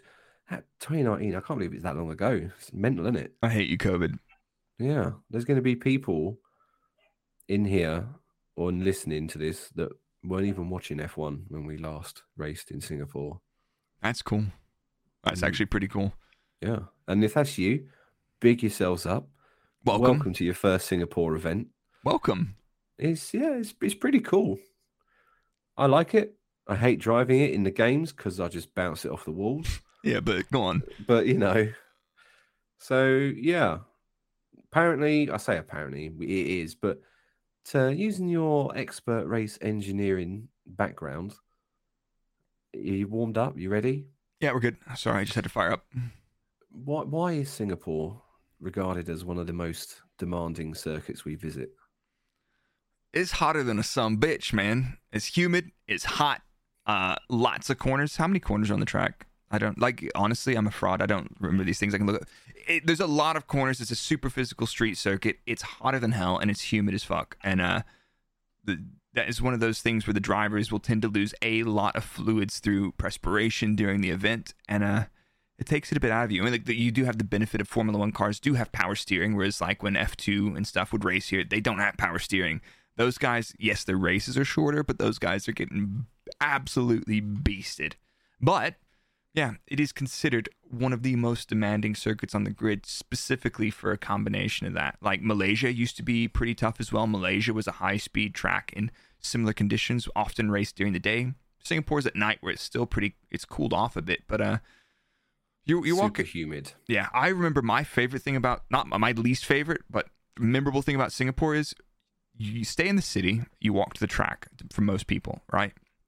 twenty nineteen, I can't believe it's that long ago. It's mental, isn't it? I hate you, COVID. Yeah. There's going to be people in here or listening to this that weren't even watching F one when we last raced in Singapore. That's cool. That's Mm. actually pretty cool. Yeah. And if that's you, big yourselves up. Welcome. Welcome to your first Singapore event. Welcome. It's, yeah, it's, it's pretty cool. I like it. I hate driving it in the games because I just bounce it off the walls. Yeah, but go on. But, you know, so, yeah. Apparently, I say apparently, it is, but uh, using your expert race engineering background, are you warmed up? You ready? Yeah, we're good. Sorry, I just had to fire up. Why, why is Singapore regarded as one of the most demanding circuits we visit? It's hotter than a some bitch, man. It's humid. It's hot. Uh, lots of corners. How many corners are on the track? I don't like. Honestly, I'm a fraud. I don't remember these things. I can look at. It, there's a lot of corners. It's a super physical street circuit. It's hotter than hell, and it's humid as fuck. And uh, the, that is one of those things where the drivers will tend to lose a lot of fluids through perspiration during the event, and uh, it takes it a bit out of you. I mean, like the, you do have the benefit of Formula One cars do have power steering, whereas like when F two and stuff would race here, they don't have power steering. Those guys, yes, their races are shorter, but those guys are getting absolutely beasted. But yeah, it is considered one of the most demanding circuits on the grid, specifically for a combination of that. Like Malaysia used to be pretty tough as well. Malaysia was a high-speed track in similar conditions, often raced during the day. Singapore's at night, where it's still pretty, it's cooled off a bit, but uh, you you walk Super humid. Yeah, I remember my favorite thing about, not my least favorite, but memorable thing about Singapore is you stay in the city, you walk to the track for most people, right?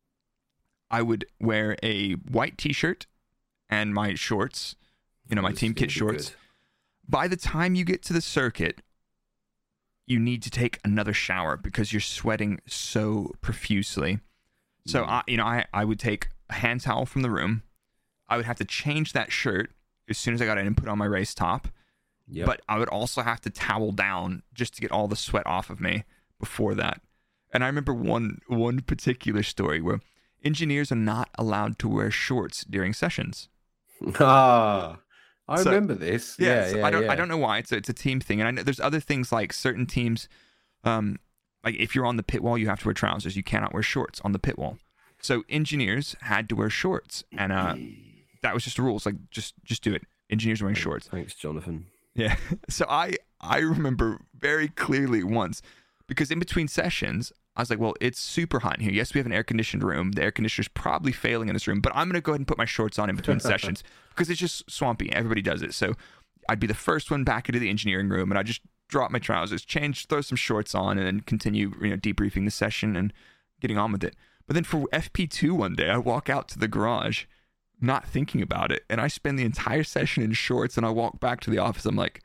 I would wear a white t-shirt and my shorts, you know, my It's team gonna kit be shorts. good. By the time you get to the circuit, you need to take another shower because you're sweating so profusely. So, Mm. I, you know, I, I would take a hand towel from the room. I would have to change that shirt as soon as I got in and put on my race top. Yep. But I would also have to towel down just to get all the sweat off of me before that. And I remember one one particular story where engineers are not allowed to wear shorts during sessions. Ah, I So- remember this. Yeah, Yeah, so yeah, I don't yeah. I don't know why. It's a, it's a team thing. And I know there's other things like certain teams, um, like if you're on the pit wall, you have to wear trousers. You cannot wear shorts on the pit wall. So engineers had to wear shorts, and uh, that was just the rules. Like just just do it. Engineers wearing shorts. Thanks, Jonathan. Yeah. So I I remember very clearly once, because in between sessions, I was like, well, it's super hot in here. Yes, we have an air-conditioned room. The air conditioner's probably failing in this room, but I'm going to go ahead and put my shorts on in between sessions because it's just swampy. Everybody does it. So I'd be the first one back into the engineering room, and I'd just drop my trousers, change, throw some shorts on, and then continue, you know, debriefing the session and getting on with it. But then for F P two one day, I walk out to the garage not thinking about it, and I spend the entire session in shorts, and I walk back to the office. I'm like,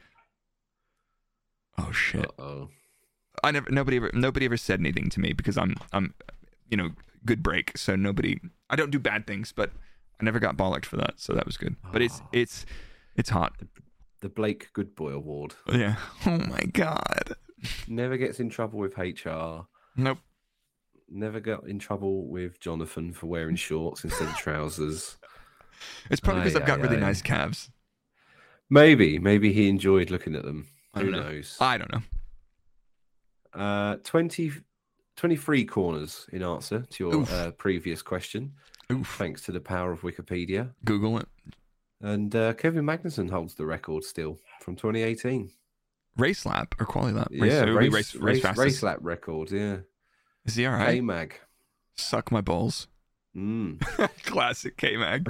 oh shit. Uh-oh. I never, nobody ever, nobody ever said anything to me because I'm, I'm, you know, good break. So nobody, I don't do bad things, but I never got bollocked for that. So that was good. But it's, Oh. it's, it's hot. The Blake Goodboy Award. Yeah. Oh my God. Never gets in trouble with H R. Nope. Never got in trouble with Jonathan for wearing shorts instead of trousers. It's probably because Aye, I've got aye, really aye. nice calves. Maybe, maybe he enjoyed looking at them. I Who don't know. knows? I don't know. Uh, twenty, twenty-three corners in answer to your Oof. uh, previous question, Oof. thanks to the power of Wikipedia. Google it. And uh, Kevin Magnussen holds the record still from twenty eighteen. Race lap or quali lap? Race, Yeah, or race, race, race, race, race, fastest. lap record. Yeah, Is he all right? K-Mag. Suck my balls. Mm. Classic K-Mag.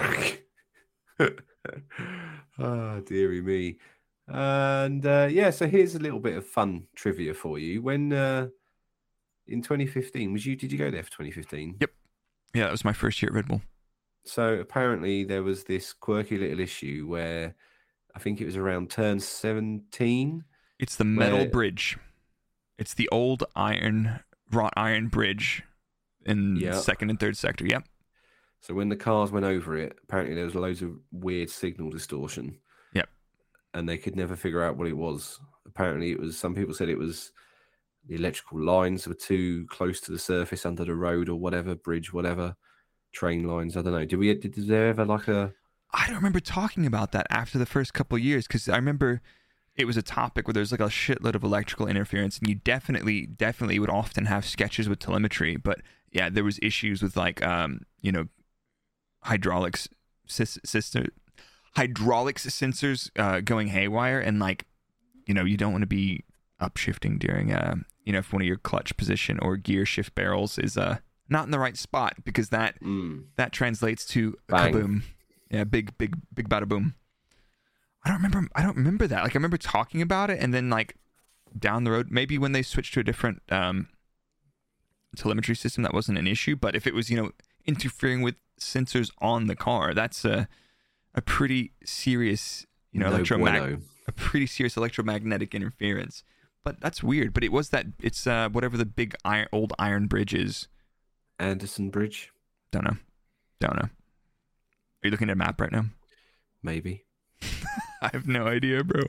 Oh, dearie me. And uh, yeah, so here's a little bit of fun trivia for you. When uh, in twenty fifteen, was you? Did you go there for twenty fifteen? Yep. Yeah, that was my first year at Red Bull. So apparently there was this quirky little issue where I think it was around turn seventeen. It's the metal Where- bridge. It's the old iron, wrought iron bridge in Yeah. second and third sector. Yep. So when the cars went over it, apparently there was loads of weird signal distortion. Yep. And they could never figure out what it was. Apparently it was, some people said it was the electrical lines were too close to the surface under the road or whatever, bridge, whatever, train lines. I don't know. Did we, did, was there ever like a, I don't remember talking about that after the first couple of years, because I remember it was a topic where there's like a shitload of electrical interference, and you definitely, definitely would often have sketches with telemetry. But yeah, there was issues with like, um, you know, hydraulics, sister, hydraulics sensors uh, going haywire, and like, you know, you don't want to be upshifting during, uh, you know, if one of your clutch position or gear shift barrels is uh not in the right spot, because that mm. that translates to Bang. kaboom. Yeah, big, big, big bada boom. I don't remember. I don't remember that. Like, I remember talking about it, and then like down the road, maybe when they switched to a different um, telemetry system, that wasn't an issue. But if it was, you know, interfering with sensors on the car, that's a a pretty serious, you know, No electromag- bueno. a pretty serious electromagnetic interference. But that's weird. But it was that. It's uh, whatever the big iron, old iron bridge is. Anderson Bridge? Don't know. Don't know. Are you looking at a map right now? Maybe. I have no idea, bro.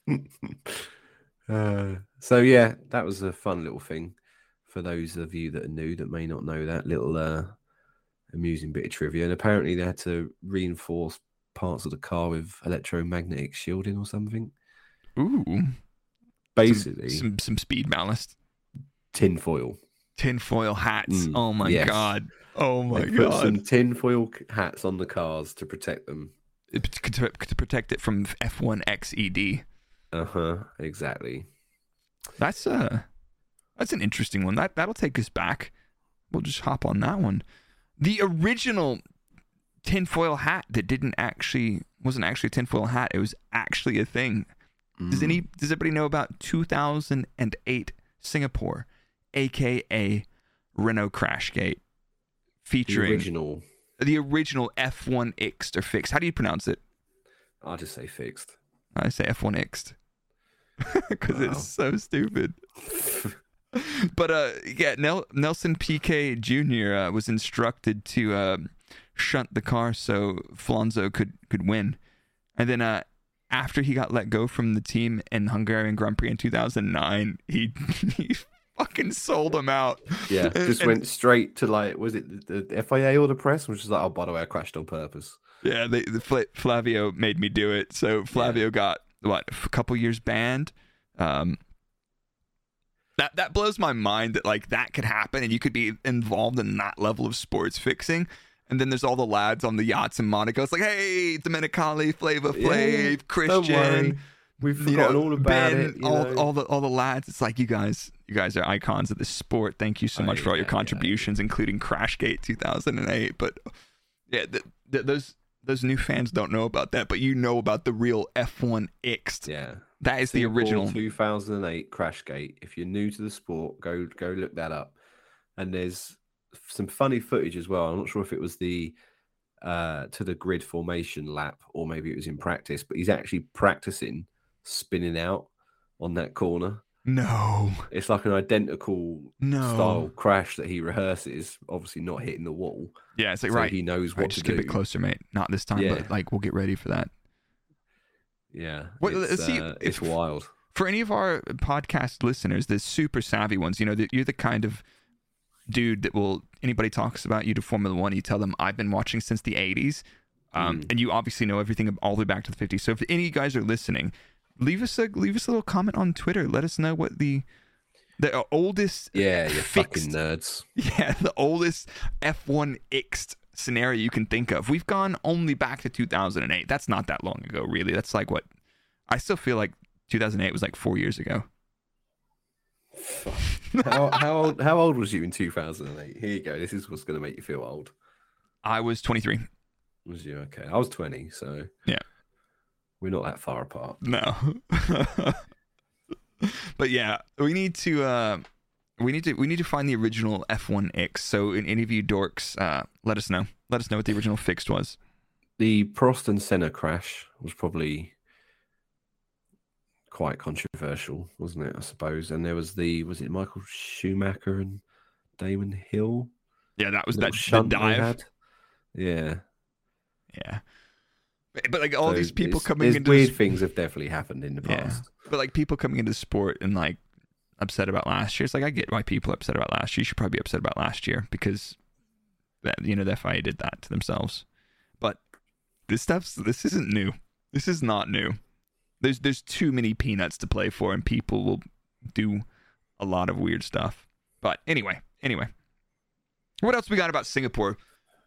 uh, so yeah, that was a fun little thing for those of you that are new that may not know that little uh, amusing bit of trivia. And apparently they had to reinforce parts of the car with electromagnetic shielding or something. Ooh. Basically, Some, some, some speed ballast. Tin foil. Tinfoil hats. Mm, oh my yes. god. Oh my they god. put some tin foil hats on the cars to protect them. To, to, to protect it from F one X E D. Uh-huh, exactly. That's uh that's an interesting one. That that'll take us back. We'll just hop on that one. The original tinfoil hat that didn't actually wasn't actually a tinfoil hat, it was actually a thing. Mm. Does any does anybody know about two thousand eight Singapore, aka Renault Crashgate, featuring the original the original F one X or fixed? How do you pronounce it? I'll just say fixed. I say F one X because Wow. it's so stupid. But uh, yeah, Nel- Nelson Piquet Junior Uh, was instructed to uh, shunt the car so Flonzo could could win, and then uh, after he got let go from the team in Hungarian Grand Prix in two thousand nine, he he fucking sold him out. Yeah, just And- went straight to like, was it the, the F I A or the press? Which was like, oh, by the way, I crashed on purpose. Yeah, they, the Fla- Flavio made me do it. So Flavio Yeah. got what a couple years banned. Um, that that blows my mind that like that could happen and you could be involved in that level of sports fixing. And then there's all the lads on the yachts in Monaco. It's like, hey, Domenicali, Flava Flav, Yeah, Christian. don't worry. We've you forgotten know, all about Ben, it. you all, know. all the all the lads. It's like you guys, you guys are icons of the sport. Thank you so Oh, much for all your yeah, contributions, including Crashgate two thousand eight. But yeah, th- th- those those new fans don't know about that, but you know about the real F one X. Yeah, That is Singapore the original. two thousand eight Crashgate. If you're new to the sport, go go look that up. And there's some funny footage as well. I'm not sure if it was the uh, to the grid formation lap or maybe it was in practice, but he's actually practicing spinning out on that corner. No, It's like an identical no. style crash that he rehearses, obviously not hitting the wall. Yeah, it's like so right. he knows Right, what just to get a do. bit closer, mate. Not this time, Yeah. but like we'll get ready for that. Yeah, What- it's, see, uh, if- it's wild. For any of our podcast listeners, the super savvy ones, you know, that you're the kind of dude that will, anybody talks about you to Formula One, you tell them, I've been watching since the eighties. Um, Mm. And you obviously know everything all the way back to the fifties. So if any of you guys are listening, leave us a leave us a little comment on Twitter. Let us know what the the oldest Yeah, you fixed, fucking nerds. yeah, the oldest F one X scenario you can think of. We've gone only back to two thousand eight. That's not that long ago, really. That's like what I still feel like two thousand eight was like four years ago. how, how old how old was you in two thousand eight? Here you go. This is what's going to make you feel old. I was twenty-three. Was you okay? I was twenty, so Yeah. we're not that far apart. No. But yeah, we need to uh we need to we need to find the original F one X. So in any of you dorks, uh let us know. Let us know what the original fixed was. The Prost and Senna crash was probably quite controversial, wasn't it? I suppose. And there was the was it Michael Schumacher and Damon Hill? Yeah, that was Little that the shunt they dive. had? Yeah. Yeah. But, but like all So these people it's- coming it's into weird this, things have definitely happened in the Yeah. past. but like people coming into sport and like upset about last year. It's like I get why people are upset about last year. You should probably be upset about last year because that you know the F I A did that to themselves. But this stuff's this isn't new. This is not new. There's there's too many peanuts to play for, and people will do a lot of weird stuff. But anyway, anyway, what else we got about Singapore?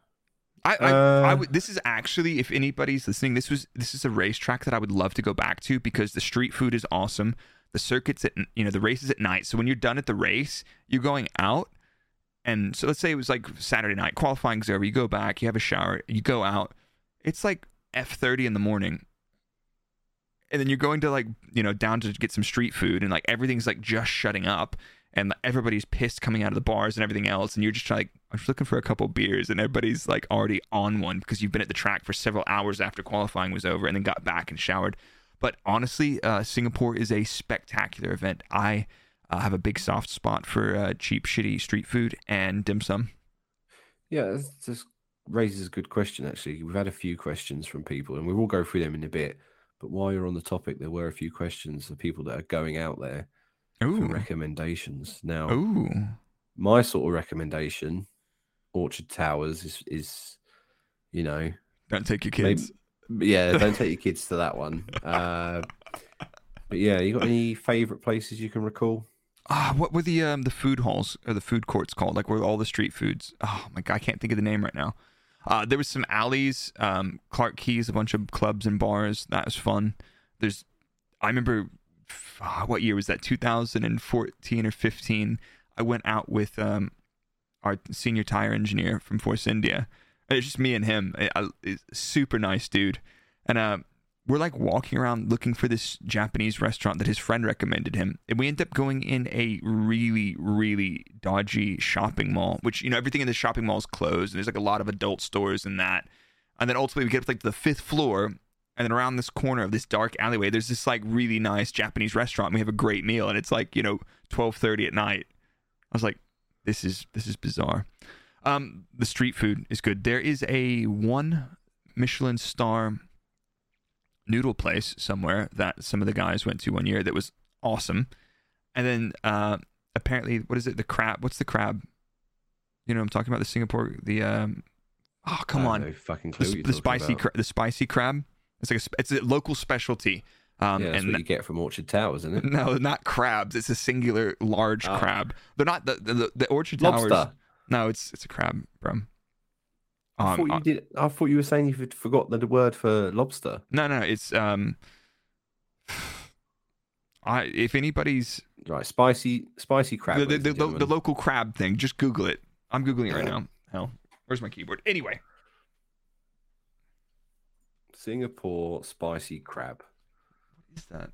I, I, Uh, I would, this is actually, if anybody's listening, this was this is a racetrack that I would love to go back to because the street food is awesome. The circuits at you know the races at night. So when you're done at the race, you're going out, and so let's say it was like Saturday night, qualifying's over. You go back, you have a shower, you go out. It's like F thirty in the morning, and then you're going to like you know down to get some street food, and like everything's like just shutting up. And everybody's pissed coming out of the bars and everything else. And you're just like, I'm just looking for a couple beers. And everybody's like already on one because you've been at the track for several hours after qualifying was over and then got back and showered. But honestly, uh, Singapore is a spectacular event. I uh, have a big soft spot for uh, cheap, shitty street food and dim sum. Yeah, this raises a good question, actually. We've had a few questions from people, and we will go through them in a bit. But while you're on the topic, there were a few questions of people that are going out there. Ooh. For recommendations. Now, Ooh. my sort of recommendation, Orchard Towers, is, is you know... Don't take your kids. Maybe, yeah, don't take your kids to that one. Uh, but yeah, you got any favourite places you can recall? Ah, what were the um the food halls or the food courts called? Like where all the street foods. Oh my god, I can't think of the name right now. Uh, there was some alleys, um, Clark Keys, a bunch of clubs and bars. That was fun. There's, I remember... what year was that? two thousand fourteen or fifteen. I went out with um, our senior tire engineer from Force India. It's just me and him. I, I, super nice dude. And uh, we're like walking around looking for this Japanese restaurant that his friend recommended him. And we end up going in a really, really dodgy shopping mall, which, you know, everything in the shopping mall is closed. And there's like a lot of adult stores in that. And then ultimately we get up to like the fifth floor. And then around this corner of this dark alleyway, there's this like really nice Japanese restaurant. And we have a great meal, and it's like you know twelve thirty at night. I was like, this is this is bizarre. Um, the street food is good. There is a one Michelin star noodle place somewhere that some of the guys went to one year that was awesome. And then uh, apparently, what is it? The crab. What's the crab? You know, I'm talking about the Singapore. The um, oh come on, no fucking clue. The, the spicy cra- the spicy crab. It's like a, it's a local specialty. Um, yeah, that's and what you get from Orchard Towers, isn't it? No, not crabs. It's a singular large oh. crab. They're not the the, the Orchard Lobster. Towers. No, it's it's a crab, bro. Um, I thought you uh, did. I thought you were saying you forgot the word for lobster. No, no, it's um. I if anybody's right, spicy spicy crab. The the, the, the, the local crab thing. Just Google it. I'm googling it right now. Hell, where's my keyboard? Anyway. Singapore spicy crab. What is that?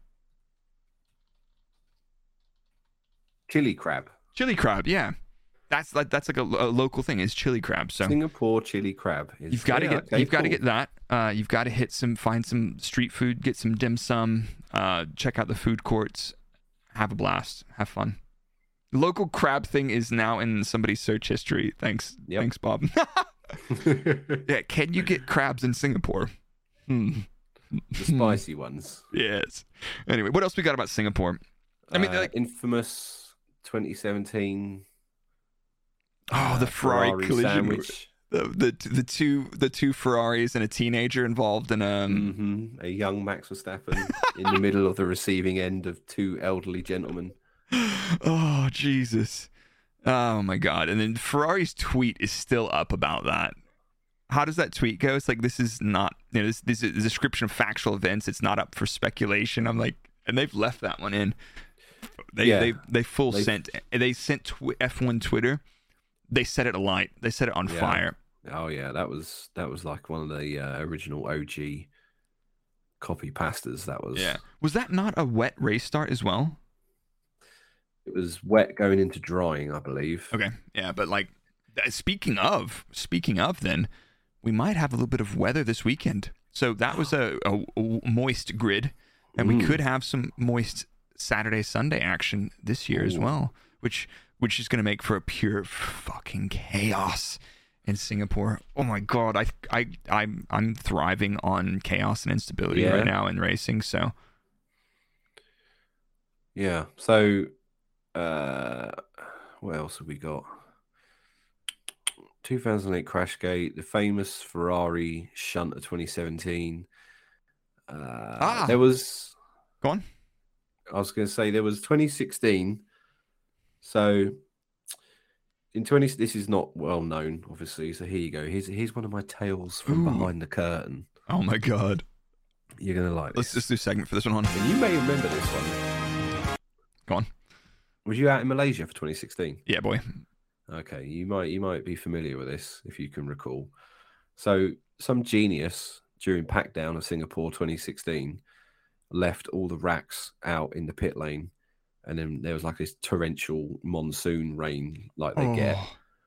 Chili crab. Chili crab, yeah. That's like that's like a, a local thing. Is chili crab. So Singapore chili crab. Is, you've got to yeah, get okay, you've got to cool. get that. Uh, you've got to hit some find some street food, get some dim sum, uh, check out the food courts, have a blast, have fun. The local crab thing is now in somebody's search history. Thanks, Yep. thanks, Bob. Yeah, can you get crabs in Singapore? Hmm. The spicy ones. Yes. Anyway, what else we got about Singapore? I mean, Uh, like, infamous twenty seventeen. oh, the uh, Ferrari, Ferrari collision. sandwich. The, the the two the two Ferraris and a teenager involved in um hmm A young Max Verstappen in the middle of the receiving end of two elderly gentlemen. Oh Jesus. Oh my God. And then Ferrari's tweet is still up about that. How does that tweet go? It's like, this is not, you know, this, this is a description of factual events. It's not up for speculation. I'm like, and they've left that one in. They Yeah. they they full They've- sent they sent tw- F one Twitter. They set it alight. They set it on Yeah. fire. Oh yeah, that was that was like one of the uh, original O G copy pastas. That was Yeah. Was that not a wet race start as well? It was wet going into drying, I believe. Okay. Yeah, but like, th- speaking of, speaking of, then we might have a little bit of weather this weekend. So that was a, a, a moist grid, and we Mm. could have some moist Saturday, Sunday action this year as Ooh. well, which which is going to make for a pure fucking chaos in Singapore. Oh my God, I I I'm I'm thriving on chaos and instability Yeah. right now in racing. So Yeah. So, uh, what else have we got? two thousand eight Crashgate, the famous Ferrari shunt of twenty seventeen. Uh, Ah. There was... Go on. I was going to say there was twenty sixteen. So in twenty, this is not well known, obviously. So here you go. Here's here's one of my tales from Ooh. behind the curtain. Oh my god. You're gonna like this. Let's just do a segment for this one. And you may remember this one. Go on. Was you out in Malaysia for twenty sixteen? Yeah, boy. Okay, you might you might be familiar with this if you can recall. So some genius during Packdown of Singapore twenty sixteen left all the racks out in the pit lane, and then there was like this torrential monsoon rain like they Oh. get.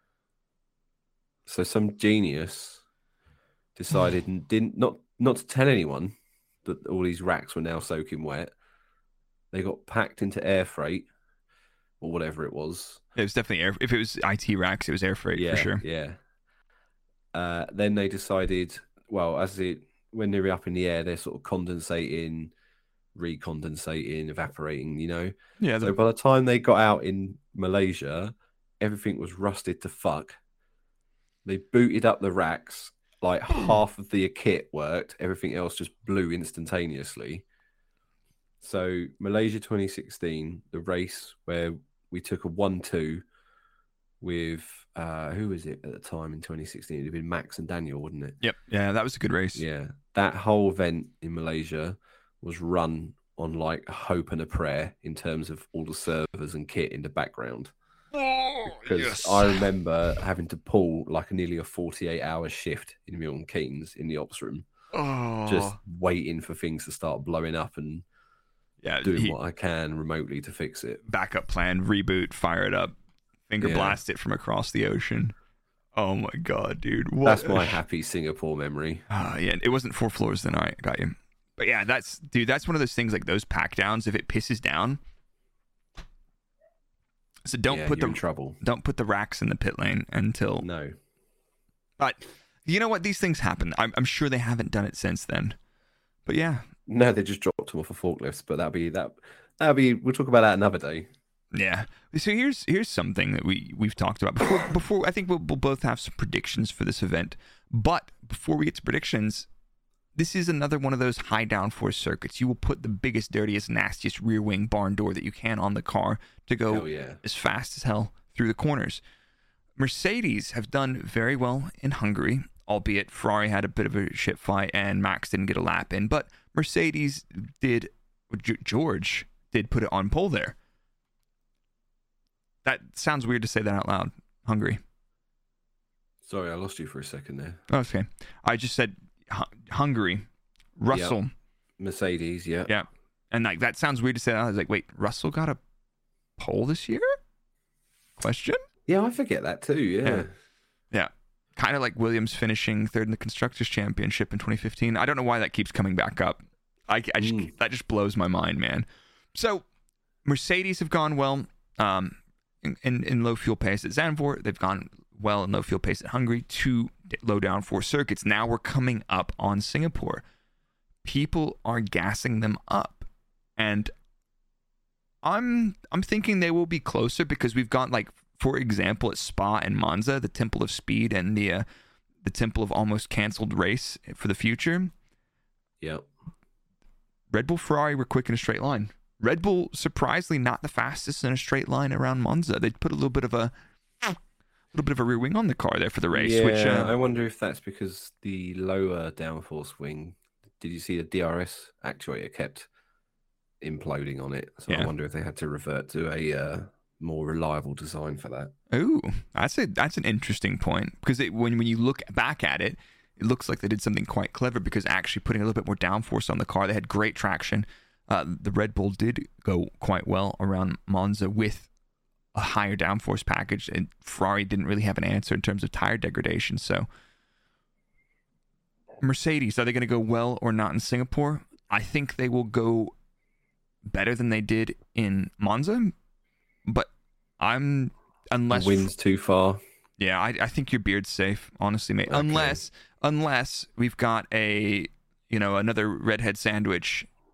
So some genius decided and didn't not not to tell anyone that all these racks were now soaking wet. They got packed into air freight or whatever it was. It was definitely air. If it was I T racks, it was air freight Yeah, for sure. yeah. Uh, then they decided, well, as it when they're up in the air, they're sort of condensating, recondensating, evaporating, you know. Yeah. So The, by the time they got out in Malaysia, everything was rusted to fuck. They booted up the racks, like half of the kit worked, everything else just blew instantaneously. So Malaysia twenty sixteen, the race where we took a one two with uh who was it at the time in twenty sixteen? It'd have been Max and Daniel, wouldn't it? yep. Yeah, that was a good race. Yeah. That whole event in Malaysia was run on like a hope and a prayer in terms of all the servers and kit in the background. Because yes. I remember having to pull like a nearly a forty-eight hour shift in Milton Keynes in the ops room, Oh. just waiting for things to start blowing up and yeah, doing he- what I can remotely to fix it. backup plan, reboot, fire it up, finger Yeah. blast it from across the ocean. Oh my god, dude! What That's a- my happy Singapore memory. Ah, yeah, it wasn't four floors then. All right, got you. But yeah, that's dude. That's one of those things like those pack downs. If it pisses down, so don't Yeah, put you're the in trouble. don't put the racks in the pit lane until. No. But you know what? These things happen. I'm, I'm sure they haven't done it since then. But yeah, No, they just dropped them off of forklifts, but that'll be that that'll be we'll talk about that another day. yeah. So here's here's something that we we've talked about before. Before I think we'll, we'll both have some predictions for this event. But before we get to predictions, this is another one of those high downforce circuits. You will put the biggest, dirtiest, nastiest rear wing barn door that you can on the car to go Hell yeah. as fast as hell through the corners. Mercedes have done very well in Hungary, albeit Ferrari had a bit of a shit fight and Max didn't get a lap in. But Mercedes did, G- George did put it on pole there. That sounds weird to say that out loud. Hungary. Sorry, I lost you for a second there. Okay. I just said Hu- Hungary. Russell. Yep. Mercedes, yeah. Yeah. And like that sounds weird to say. I was like, wait, Russell got a pole this year? Question? Yeah, I forget that too, yeah. Yeah. Yeah. Kind of like Williams finishing third in the Constructors' Championship in twenty fifteen. I don't know why that keeps coming back up. I, I just Mm. That just blows my mind, man. So Mercedes have gone well um, in, in, in low fuel pace at Zandvoort. They've gone well in low fuel pace at Hungary. Two low downforce circuits. Now we're coming up on Singapore. People are gassing them up. And I'm I'm thinking they will be closer because we've got, like, for example, at Spa and Monza, the Temple of Speed and the uh, the Temple of Almost Cancelled Race for the future. Yep. Red Bull, Ferrari were quick in a straight line. Red Bull, surprisingly, not the fastest in a straight line around Monza. They put a little bit of a little bit of a rear wing on the car there for the race. Yeah, which uh, I wonder if that's because the lower downforce wing, did you see the D R S actuator kept imploding on it? So Yeah. I wonder if they had to revert to a uh, more reliable design for that. Ooh, that's a that's an interesting point because it, when when you look back at it, it looks like they did something quite clever because actually putting a little bit more downforce on the car, they had great traction. Uh, the Red Bull did go quite well around Monza with a higher downforce package, and Ferrari didn't really have an answer in terms of tire degradation. So, Mercedes, are they going to go well or not in Singapore? I think they will go better than they did in Monza, but I'm unless The wind's too far. yeah, I, I think your beard's safe, honestly, mate. Okay. Unless, unless we've got a, you know, another redhead sandwich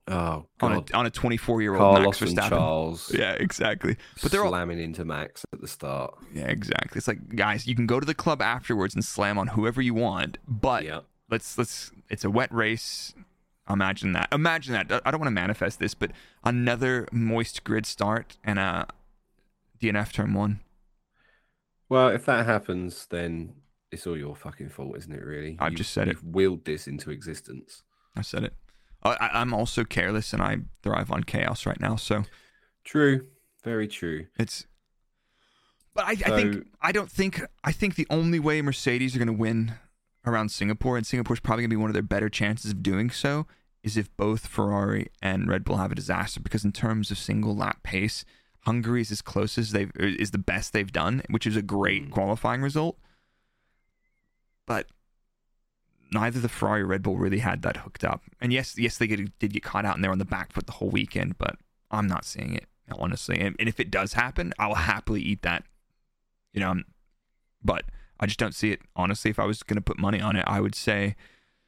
Oh, on God. a on a twenty-four year old Carlos Max and Verstappen. Charles. Yeah, exactly. But they're all slamming into Max at the start. yeah, exactly. It's like, guys, you can go to the club afterwards and slam on whoever you want, but Yeah. let's let's. It's a wet race. Imagine that. Imagine that. I don't want to manifest this, but another moist grid start and a D N F turn one. Well, if that happens, then it's all your fucking fault, isn't it, really? I've You've- just said it. You've willed this into existence. I said it. I, I'm also careless, and I thrive on chaos right now. So True. Very true. it's. But I, I So- think I don't think I think the only way Mercedes are going to win around Singapore, and Singapore's probably going to be one of their better chances of doing so, is if both Ferrari and Red Bull have a disaster. Because in terms of single lap pace, Hungary is as close as they've is the best they've done, which is a great Mm. qualifying result. But neither the Ferrari or Red Bull really had that hooked up. And yes, yes, they get, did get caught out and they're on the back foot the whole weekend, but I'm not seeing it, honestly. And, and if it does happen, I'll happily eat that. You know, but I just don't see it. Honestly, if I was going to put money on it, I would say,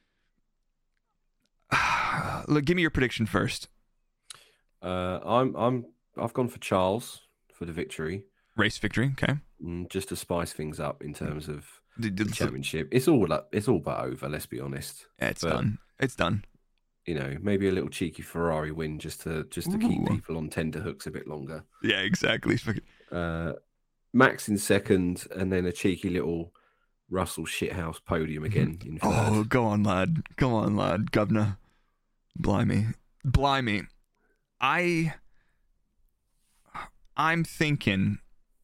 look, give me your prediction first. Uh, I'm, I'm, I've gone for Charles for the victory, Race victory, okay. mm, just to spice things up in terms of The- the- the championship. It's all up, it's all but over. Let's be honest. Yeah, it's But, done. It's done. You know, maybe a little cheeky Ferrari win just to just to keep Ooh. people on tender hooks a bit longer. Yeah, exactly. Uh, Max in second, and then a cheeky little Russell shithouse podium again in third. Oh, go on, lad. Go on, lad. Governor. Blimey. Blimey. I... I'm thinking...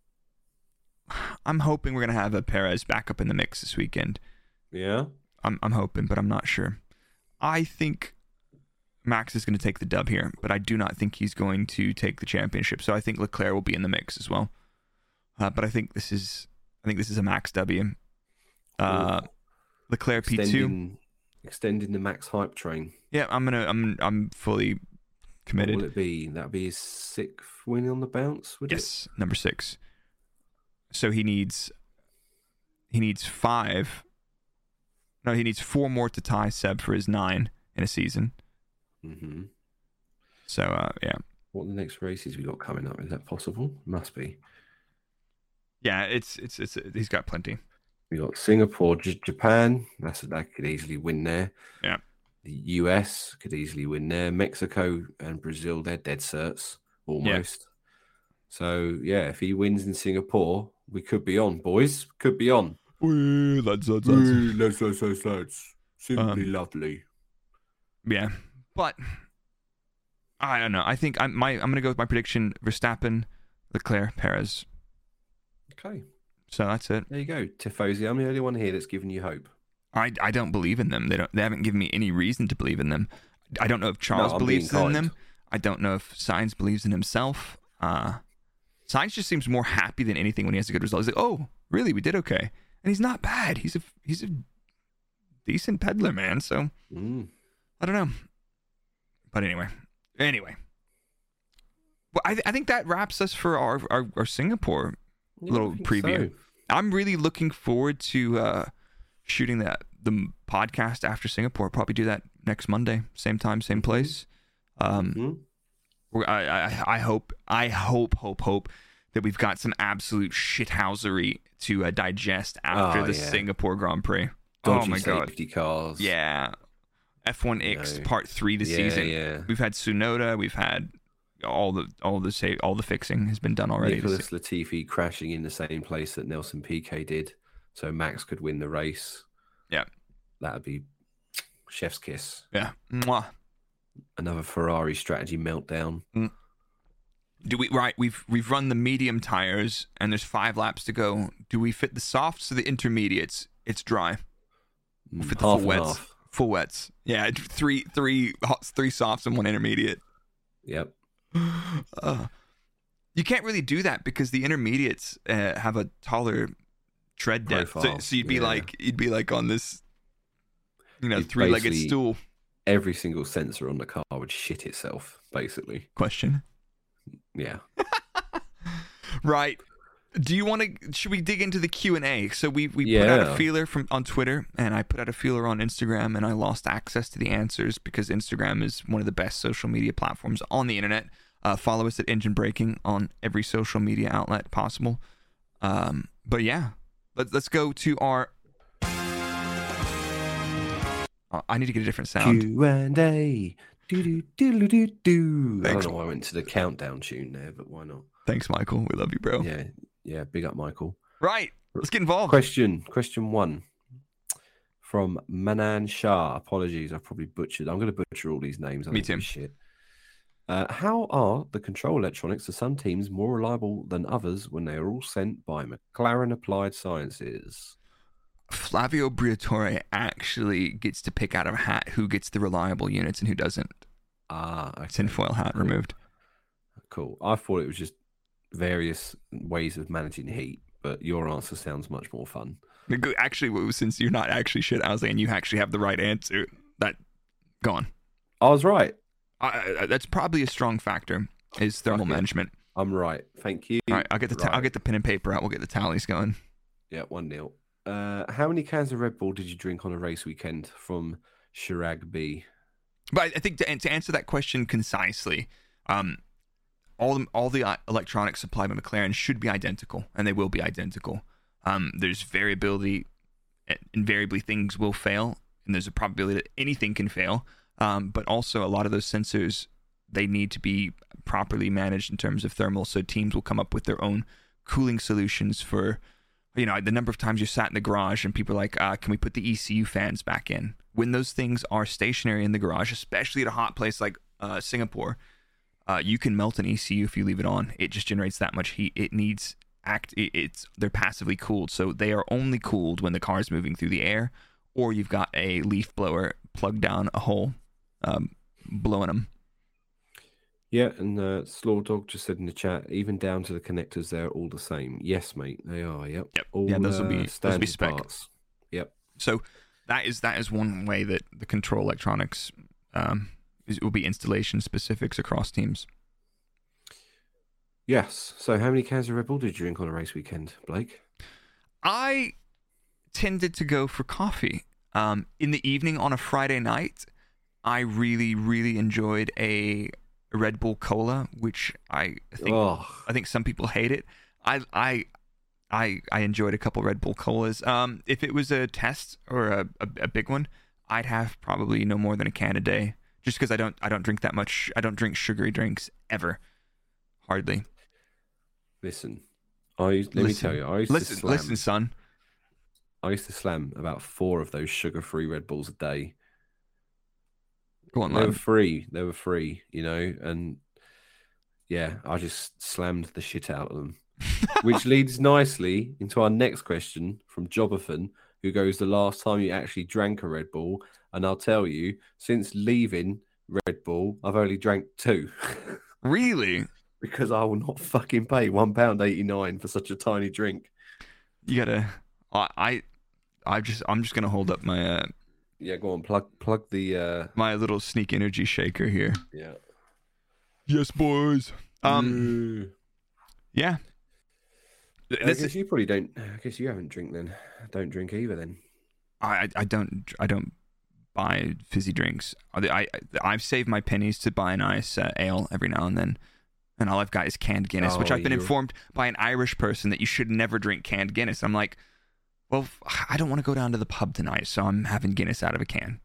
I'm hoping we're going to have a Perez back up in the mix this weekend. Yeah? I'm I'm hoping, but I'm not sure. I think Max is going to take the dub here, but I do not think he's going to take the championship. So I think Leclerc will be in the mix as well. Uh, but I think this is I think this is a Max W. Uh, Ooh. Leclerc P two. Extending, extending the Max hype train. Yeah, I'm gonna I'm I'm fully What committed. will it be? That'd be his sixth win on the bounce, would Yes, number six. So he needs he needs five. No, he needs four more to tie Seb for his nine in a season. it? Mm-hmm. So uh, yeah, What are the next races we got coming up? Is that possible? Must be. yeah, it's it's it's he's got plenty. We got Singapore, J- Japan. That's that could easily win there. Yeah. The U S could easily win there. Mexico and Brazil, they're dead certs almost. So yeah, if he wins in Singapore, we could be on, boys. Could be on. Woo, lads, lads, Ooh, let's, let's, let's, let's. Simply Um, lovely. Yeah, but I don't know. I think I'm my I'm gonna go with my prediction: Verstappen, Leclerc, Perez. Okay, So that's it. there you go, Tifosi. I'm the only one here that's giving you hope. I, I don't believe in them. They don't. They haven't given me any reason to believe in them. I don't know if Charles I'm believes being in kind. them. I don't know if Sainz believes in himself. Uh, Sainz just seems more happy than anything when he has a good result. He's like, "Oh, really? We did okay." And he's not bad. He's a he's a decent peddler, man. So Mm. I don't know. But anyway, anyway. Well, I I think that wraps us for our our, our Singapore Yeah, little I think preview. so. I'm really looking forward to uh, shooting that the podcast after Singapore. Probably do that next Monday, same time, same place. Um, Mhm. we're, I, I I hope I hope hope hope that we've got some absolute shithousery to uh, digest after Oh, the yeah. Singapore Grand Prix. Dodgy oh my god! safety cars. Yeah, F one X No. Part Three this Yeah, season. yeah. We've had Tsunoda. We've had all the all the sa- all the fixing has been done already. this Nicholas Latifi crashing in the same place that Nelson Piquet did, so Max could win the race. Yeah. That'd be chef's kiss. Yeah. Mwah. Another Ferrari strategy meltdown. Do we right? We've we've run the medium tires, and there's five laps to go. Do we fit the softs or the intermediates? It's dry. We'll fit the Half full and wets. half. Full wets. Yeah, three three hot- three softs and one intermediate. Yep. Uh, you can't really do that because the intermediates uh, have a taller tread depth. So, Profile, so you'd be yeah. like you'd be like on this, you know, It's three-legged basically- stool. Every single sensor on the car would shit itself, basically. Question. Yeah. Right. Do you want to? Should we dig into the Q and A? So we we yeah. put out a feeler from on Twitter, and I put out a feeler on Instagram, and I lost access to the answers because Instagram is one of the best social media platforms on the internet. Uh, follow us at Engine Breaking on every social media outlet possible. Um, but yeah, let's let's go to our. Oh, I need to get a different sound. Q and A. Do do do do do. I don't know why I went to the countdown tune there, but why not? Thanks, Michael. We love you, bro. Yeah, yeah. Big up, Michael. Right. Let's get involved. Question. Question one from Manan Shah. Apologies, I probably butchered. I'm going to butcher all these names. I Me don't too. give a Shit. Uh, how are the control electronics of some teams more reliable than others when they are all sent by McLaren Applied Sciences? Flavio Briatore actually gets to pick out of a hat who gets the reliable units and who doesn't. Ah, okay. Tinfoil hat cool. removed. Cool. I thought it was just various ways of managing heat, but your answer sounds much more fun. Actually, since you're not actually shit, I was saying you actually have the right answer. That gone. I was right. I, I, that's probably a strong factor. Is thermal Okay. management. I'm right. Thank you. All right, I'll get the ta- Right. I'll get the pen and paper out. We'll get the tallies going. Yeah, one nil. Uh, how many cans of Red Bull did you drink on a race weekend? From Shirag B. But I think to, to answer that question concisely, um, all the, all the electronics supplied by McLaren should be identical, and they will be identical. Um, there's variability. Invariably, things will fail, and there's a probability that anything can fail. Um, but also, a lot of those sensors, they need to be properly managed in terms of thermal. So teams will come up with their own cooling solutions for, you know, the number of times you sat in the garage and people are like, uh, can we put the E C U fans back in? When those things are stationary in the garage, especially at a hot place like uh, Singapore, uh, you can melt an E C U if you leave it on. It just generates that much heat. It needs act. It, it's they're passively cooled, so they are only cooled when the car is moving through the air, or you've got a leaf blower plugged down a hole, um, blowing them. Yeah, and uh, Slaw Dog just said in the chat, even down to the connectors, they're all the same. Yes, mate, they are. Yep. Yep. All, yeah, those will be uh, those will be standard spec. parts. Yep. So that is that is one way that the control electronics um, is, will be installation specifics across teams. Yes. So, how many cans of Red Bull did you drink on a race weekend, Blake? I tended to go for coffee. Um, in the evening on a Friday night, I really, really enjoyed a Red Bull Cola, which I think Oh. I think some people hate it. I I I I enjoyed a couple Red Bull Colas. Um, if it was a test or a, a, a big one, I'd have probably no more than a can a day, just because I don't I don't drink that much. I don't drink sugary drinks ever, hardly. Listen, I used, let Listen. me tell you, I used Listen, to slam. listen, son. I used to slam about four of those sugar-free Red Bulls a day. Go on, They were man. free. They were free, you know, and yeah, I just slammed the shit out of them. Which leads nicely into our next question from Jobathan, who goes, the last time you actually drank a Red Bull, and I'll tell you, since leaving Red Bull, I've only drank two. Really? Because I will not fucking pay one pound eighty-nine for such a tiny drink. You gotta. I. I. I just. I'm just gonna hold up my. Uh, Yeah, go on, plug plug the uh my little sneak energy shaker here. yeah. Yes, boys. Um. Yeah. I This guess is, you probably don't I guess you haven't drink then. Don't drink either then. I. I don't. I don't buy fizzy drinks. I. I I've saved my pennies to buy a nice uh, ale every now and then, and all I've got is canned Guinness, which Oh, I've been you're- informed by an Irish person that you should never drink canned Guinness. I'm like, well, I don't want to go down to the pub tonight, so I'm having Guinness out of a can.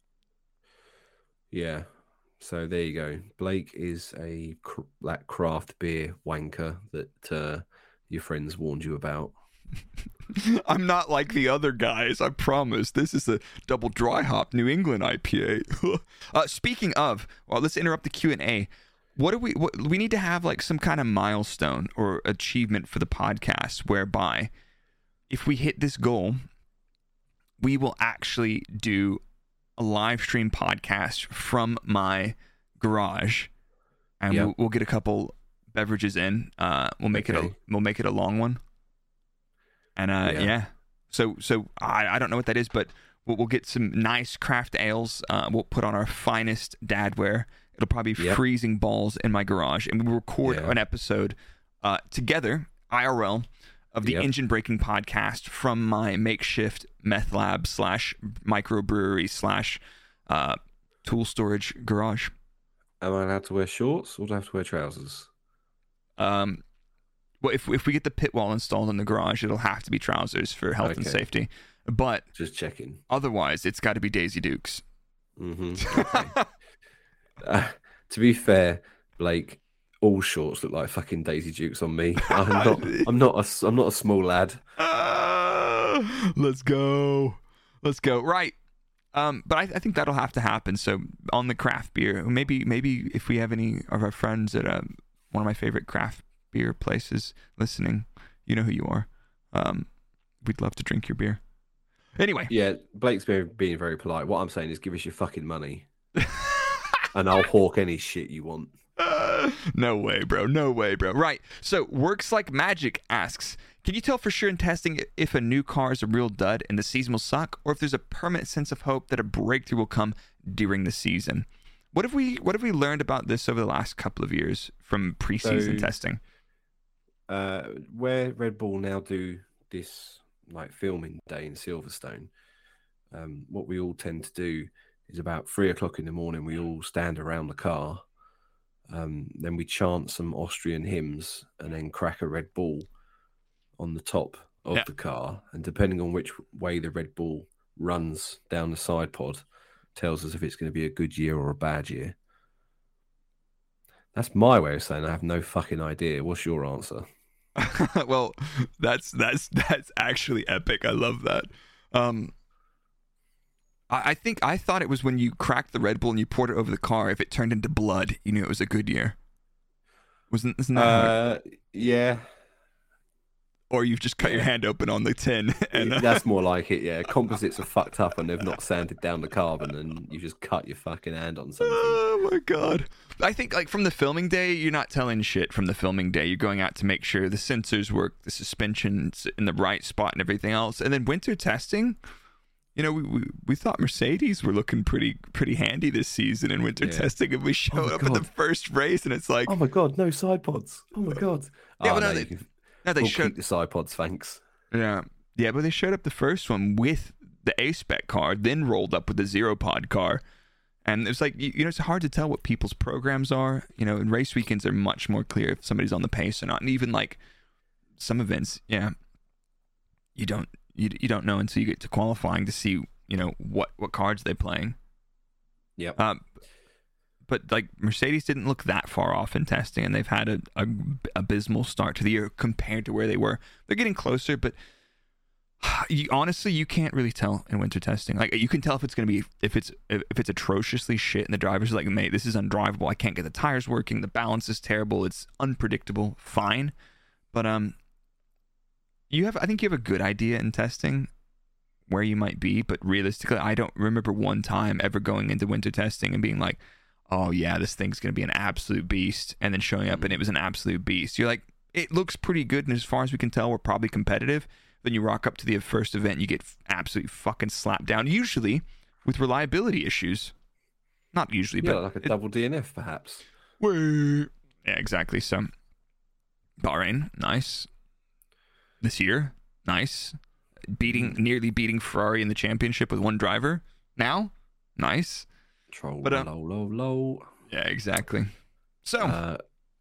Yeah. So there you go. Blake is a cr- that craft beer wanker that uh, your friends warned you about. I'm not like the other guys, I promise. This is a double dry hop New England I P A. uh, speaking of, well, let's interrupt the Q and A. What do we? What, we need to have like some kind of milestone or achievement for the podcast, whereby if we hit this goal, we will actually do a live stream podcast from my garage, and Yep. we'll, we'll get a couple beverages in. Uh, we'll make it a Okay. we'll make it a long one. And uh, Yeah. yeah. so so I, I don't know what that is, but we'll, we'll get some nice craft ales. Uh, we'll put on our finest dadware. It'll probably be Yep. freezing balls in my garage, and we'll record Yeah. an episode uh, together I R L of the Yep. Engine Breaking Podcast from my makeshift meth lab slash microbrewery slash uh, tool storage garage. Am I allowed to wear shorts or do I have to wear trousers? Um, well, if if we get the pit wall installed in the garage, it'll have to be trousers for health and Okay. safety. But Just checking. otherwise, it's got to be Daisy Dukes. Mm-hmm. Okay. uh, to be fair, Blake, all shorts look like fucking Daisy Dukes on me. I'm not. I'm not a. I'm not a small lad. Ah, let's go. Let's go. Right. Um, but I, I think that'll have to happen. So on the craft beer, maybe maybe if we have any of our friends at um, one of my favorite craft beer places listening, you know who you are. Um, we'd love to drink your beer. Anyway. Yeah, Blake's being, being very polite. What I'm saying is, give us your fucking money, and I'll hawk any shit you want. Uh, no way, bro. No way, bro. Right. So, Works Like Magic asks, can you tell for sure in testing if a new car is a real dud and the season will suck, or if there's a permanent sense of hope that a breakthrough will come during the season? What have we What have we learned about this over the last couple of years from preseason So, testing? Uh, where Red Bull now do this like filming day in Silverstone, um, what we all tend to do is about three o'clock in the morning. We all stand around the car. Um, then we chant some Austrian hymns and then crack a Red Bull on the top of Yeah. the car. And depending on which way the Red Bull runs down the side pod, tells us if it's going to be a good year or a bad year. That's my way of saying I have no fucking idea. What's your answer? Well, that's that's that's actually epic. I love that. Um, I, I think I thought it was when you cracked the Red Bull and you poured it over the car. If it turned into blood, you knew it was a good year. Wasn't isn't that? how it- Uh, yeah, or you've just cut your hand open on the tin and uh, that's more like it. Yeah, composites are fucked up and they've not sanded down the carbon, and you just cut your fucking hand on something. oh my god. I think like from the filming day, you're not telling shit from the filming day. You're going out to make sure the sensors work, the suspension's in the right spot and everything else. And then winter testing, you know, we we, we thought Mercedes were looking pretty pretty handy this season in winter Yeah. testing, and we showed my up at the God. first race and it's like, Oh my god, no side pods. Oh my god. Yeah, oh, but no, no, they- you can, no, they we'll showed keep the side pods, thanks. Yeah. Yeah, but they showed up the first one with the A-Spec car, then rolled up with the Zero Pod car. And it's like, you, you know, it's hard to tell what people's programs are. You know, and race weekends are much more clear if somebody's on the pace or not. And even like some events, yeah, you don't you, you don't know until you get to qualifying to see, you know, what, what cards they're playing. Yep. Um, but like Mercedes didn't look that far off in testing, and they've had a, a abysmal start to the year compared to where they were. They're getting closer, but you, honestly, you can't really tell in winter testing. Like you can tell if it's going to be if it's if it's atrociously shit, and the drivers are like, mate, this is undrivable. I can't get the tires working. The balance is terrible. It's unpredictable. Fine, but um, you have I think you have a good idea in testing where you might be, but realistically, I don't remember one time ever going into winter testing and being like, oh yeah, this thing's going to be an absolute beast, and then showing up and it was an absolute beast. You're like, it looks pretty good, and as far as we can tell, we're probably competitive. Then you rock up to the first event and you get absolutely fucking slapped down, usually with reliability issues. Not usually, Yeah, but like a it- double D N F, perhaps. Wait. Yeah, exactly. So, Bahrain, nice. This year, nice. Beating, nearly beating Ferrari in the championship with one driver. Now, nice. Troll, But, uh, low, low, low. Yeah, exactly. So, Uh,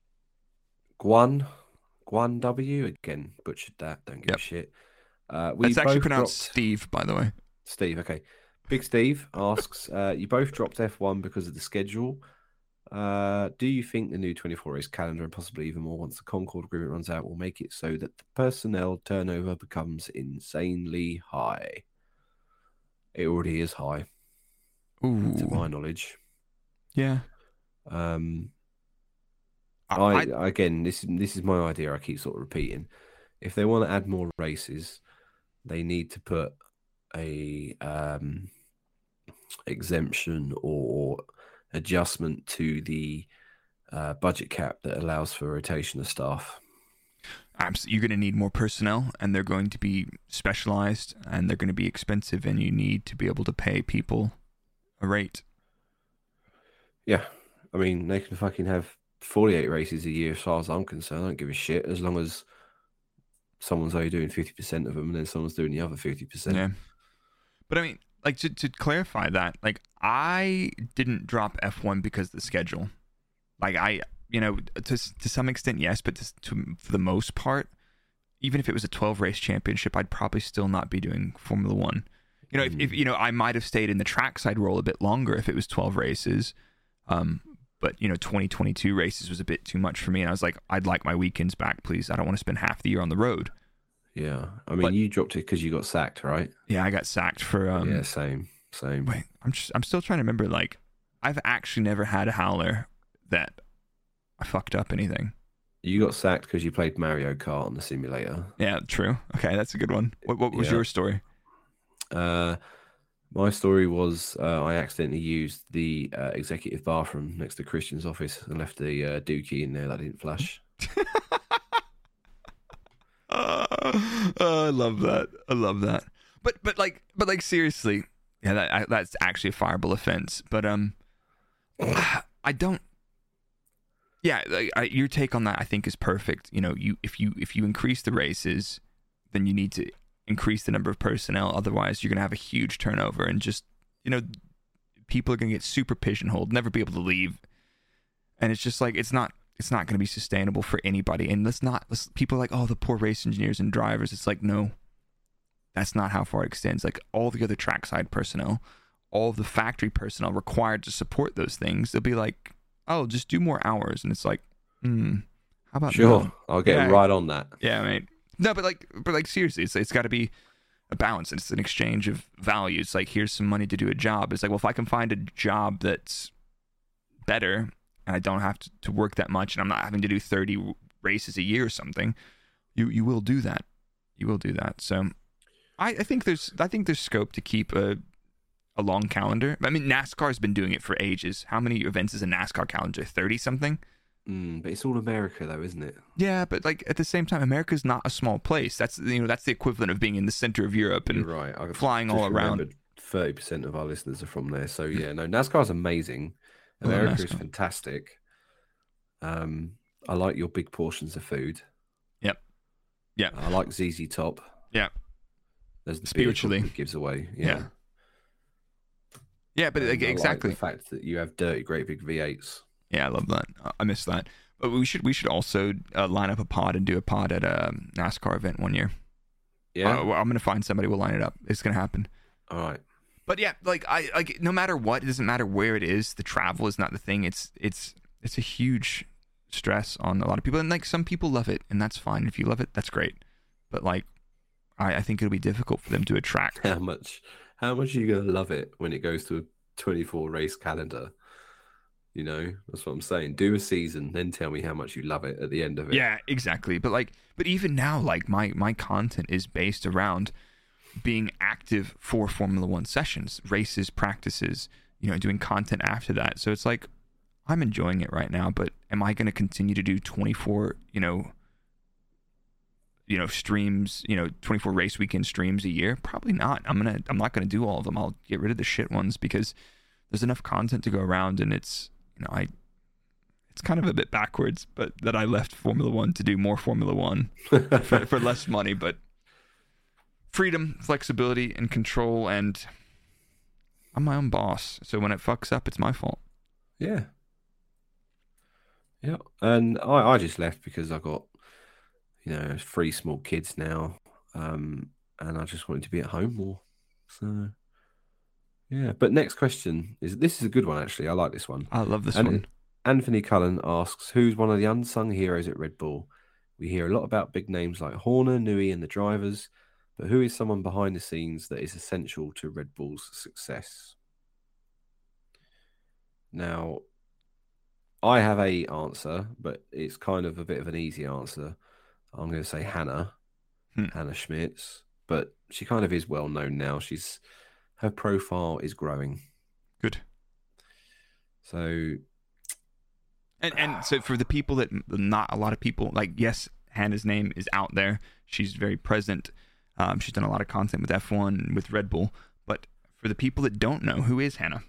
Guan, Guan W again butchered that. Don't give Yep. a shit. Uh, we it's actually both pronounced dropped- Steve, by the way. Steve. Okay, Big Steve asks, uh, you both dropped F one because of the schedule. Uh, do you think the new twenty-four race calendar, and possibly even more once the Concord agreement runs out, will make it so that the personnel turnover becomes insanely high? It already is high, to Ooh, my knowledge. yeah. Um, I, I, again, this this is my idea. I keep sort of repeating. If they want to add more races, they need to put a um, exemption or adjustment to the uh, budget cap that allows for rotation of staff. Abs- you're going to need more personnel, and they're going to be specialized, and they're going to be expensive, and you need to be able to pay people a rate. Yeah, I mean, they can fucking have forty-eight races a year as far as I'm concerned. I don't give a shit as long as someone's only doing fifty percent of them, and then someone's doing the other fifty percent. Yeah. But I mean, like to to clarify that, like I didn't drop F one because of the schedule. Like I, you know, to to some extent, yes, but to, to for the most part, even if it was a twelve race championship, I'd probably still not be doing Formula One. You know, mm. if, if you know, I might have stayed in the trackside role a bit longer if it was twelve races. Um, but you know, twenty twenty-two races was a bit too much for me, and I was like, I'd like my weekends back, please. I don't want to spend half the year on the road. Yeah, I mean, but, you dropped it because you got sacked, right? Yeah, I got sacked for. Um, yeah, same, same. Wait, I'm just, I'm still trying to remember. Like, I've actually never had a howler that I fucked up anything. You got sacked because you played Mario Kart on the simulator. Yeah, true. Okay, that's a good one. What, what was yeah. your story? Uh, my story was uh, I accidentally used the uh, executive bathroom next to Christian's office and left the uh, dookie in there that didn't flush. uh, oh, I love that. I love that. But but like but like seriously, yeah, that I, that's actually a fireable offense. But um, I don't. Yeah, like, I, your take on that I think is perfect. You know, you if you if you increase the races, then you need to increase the number of personnel. Otherwise, you're gonna have a huge turnover, and just you know, people are gonna get super pigeonholed, never be able to leave, and it's just like it's not it's not gonna be sustainable for anybody. And let's not let's, people are like, oh, the poor race engineers and drivers. It's like, no, that's not how far it extends. Like all the other trackside personnel, all of the factory personnel required to support those things, they'll be like, oh, just do more hours. And it's like, hmm, how about sure, no? I'll get yeah, right on that. Yeah, mate. No, but like, but like seriously, it's it's got to be a balance. It's an exchange of value. It's like, here's some money to do a job. It's like, well, if I can find a job that's better and I don't have to, to work that much, and I'm not having to do thirty races a year or something, you you will do that. You will do that. So, I, I think there's I think there's scope to keep a a long calendar. I mean, NASCAR's been doing it for ages. How many events is a NASCAR calendar? thirty something? Mm, but it's all America, though, isn't it? Yeah, but like at the same time, America's not a small place. That's you know that's the equivalent of being in the center of Europe and You're right. I flying all around. Thirty percent of our listeners are from there, so yeah, no, NASCAR's amazing. America is fantastic. Um, I like your big portions of food. Yep. Yeah. I like Z Z Top. Yeah. There's the spiritually it gives away. Yeah. Yeah, yeah but like, exactly like the fact that you have dirty, great big V eights. Yeah, I love that. I miss that. But we should we should also uh, line up a pod and do a pod at a NASCAR event one year. Yeah, uh, I'm gonna find somebody. We'll line it up. It's gonna happen. All right. But yeah, like I like no matter what, it doesn't matter where it is. The travel is not the thing. It's it's it's a huge stress on a lot of people, and like some people love it, and that's fine. If you love it, that's great. But like, I, I think it'll be difficult for them to attract. How much? How much are you gonna love it when it goes to a twenty-four race calendar? You know, that's what I'm saying. Do a season, then tell me how much you love it at the end of it. Yeah, exactly. But like, but even now, like my my content is based around being active for Formula One sessions, races, practices. You know, doing content after that. So it's like I'm enjoying it right now. But am I going to continue to do twenty-four? You know, you know streams. You know, twenty-four race weekend streams a year? Probably not. I'm gonna. I'm not gonna do all of them. I'll get rid of the shit ones because there's enough content to go around, and it's. You know, I it's kind of a bit backwards, but that I left Formula One to do more Formula One for, for less money, but freedom, flexibility, and control, and I'm my own boss. So when it fucks up, it's my fault. Yeah. Yeah. And I, I just left because I got, you know, three small kids now, um, and I just wanted to be at home more. So... yeah, but next question is this is a good one actually. I like this one. I love this and one. Anthony Cullen asks, who's one of the unsung heroes at Red Bull? We hear a lot about big names like Horner, Newey, and the drivers, but who is someone behind the scenes that is essential to Red Bull's success? Now, I have a answer, but it's kind of a bit of an easy answer. I'm going to say Hannah, hmm. Hannah Schmitz, but she kind of is well known now. She's Her profile is growing. Good. So, and and so for the people that not a lot of people like, yes, Hannah's name is out there. She's very present. Um, she's done a lot of content with F one and with Red Bull. But for the people that don't know, who is Hannah?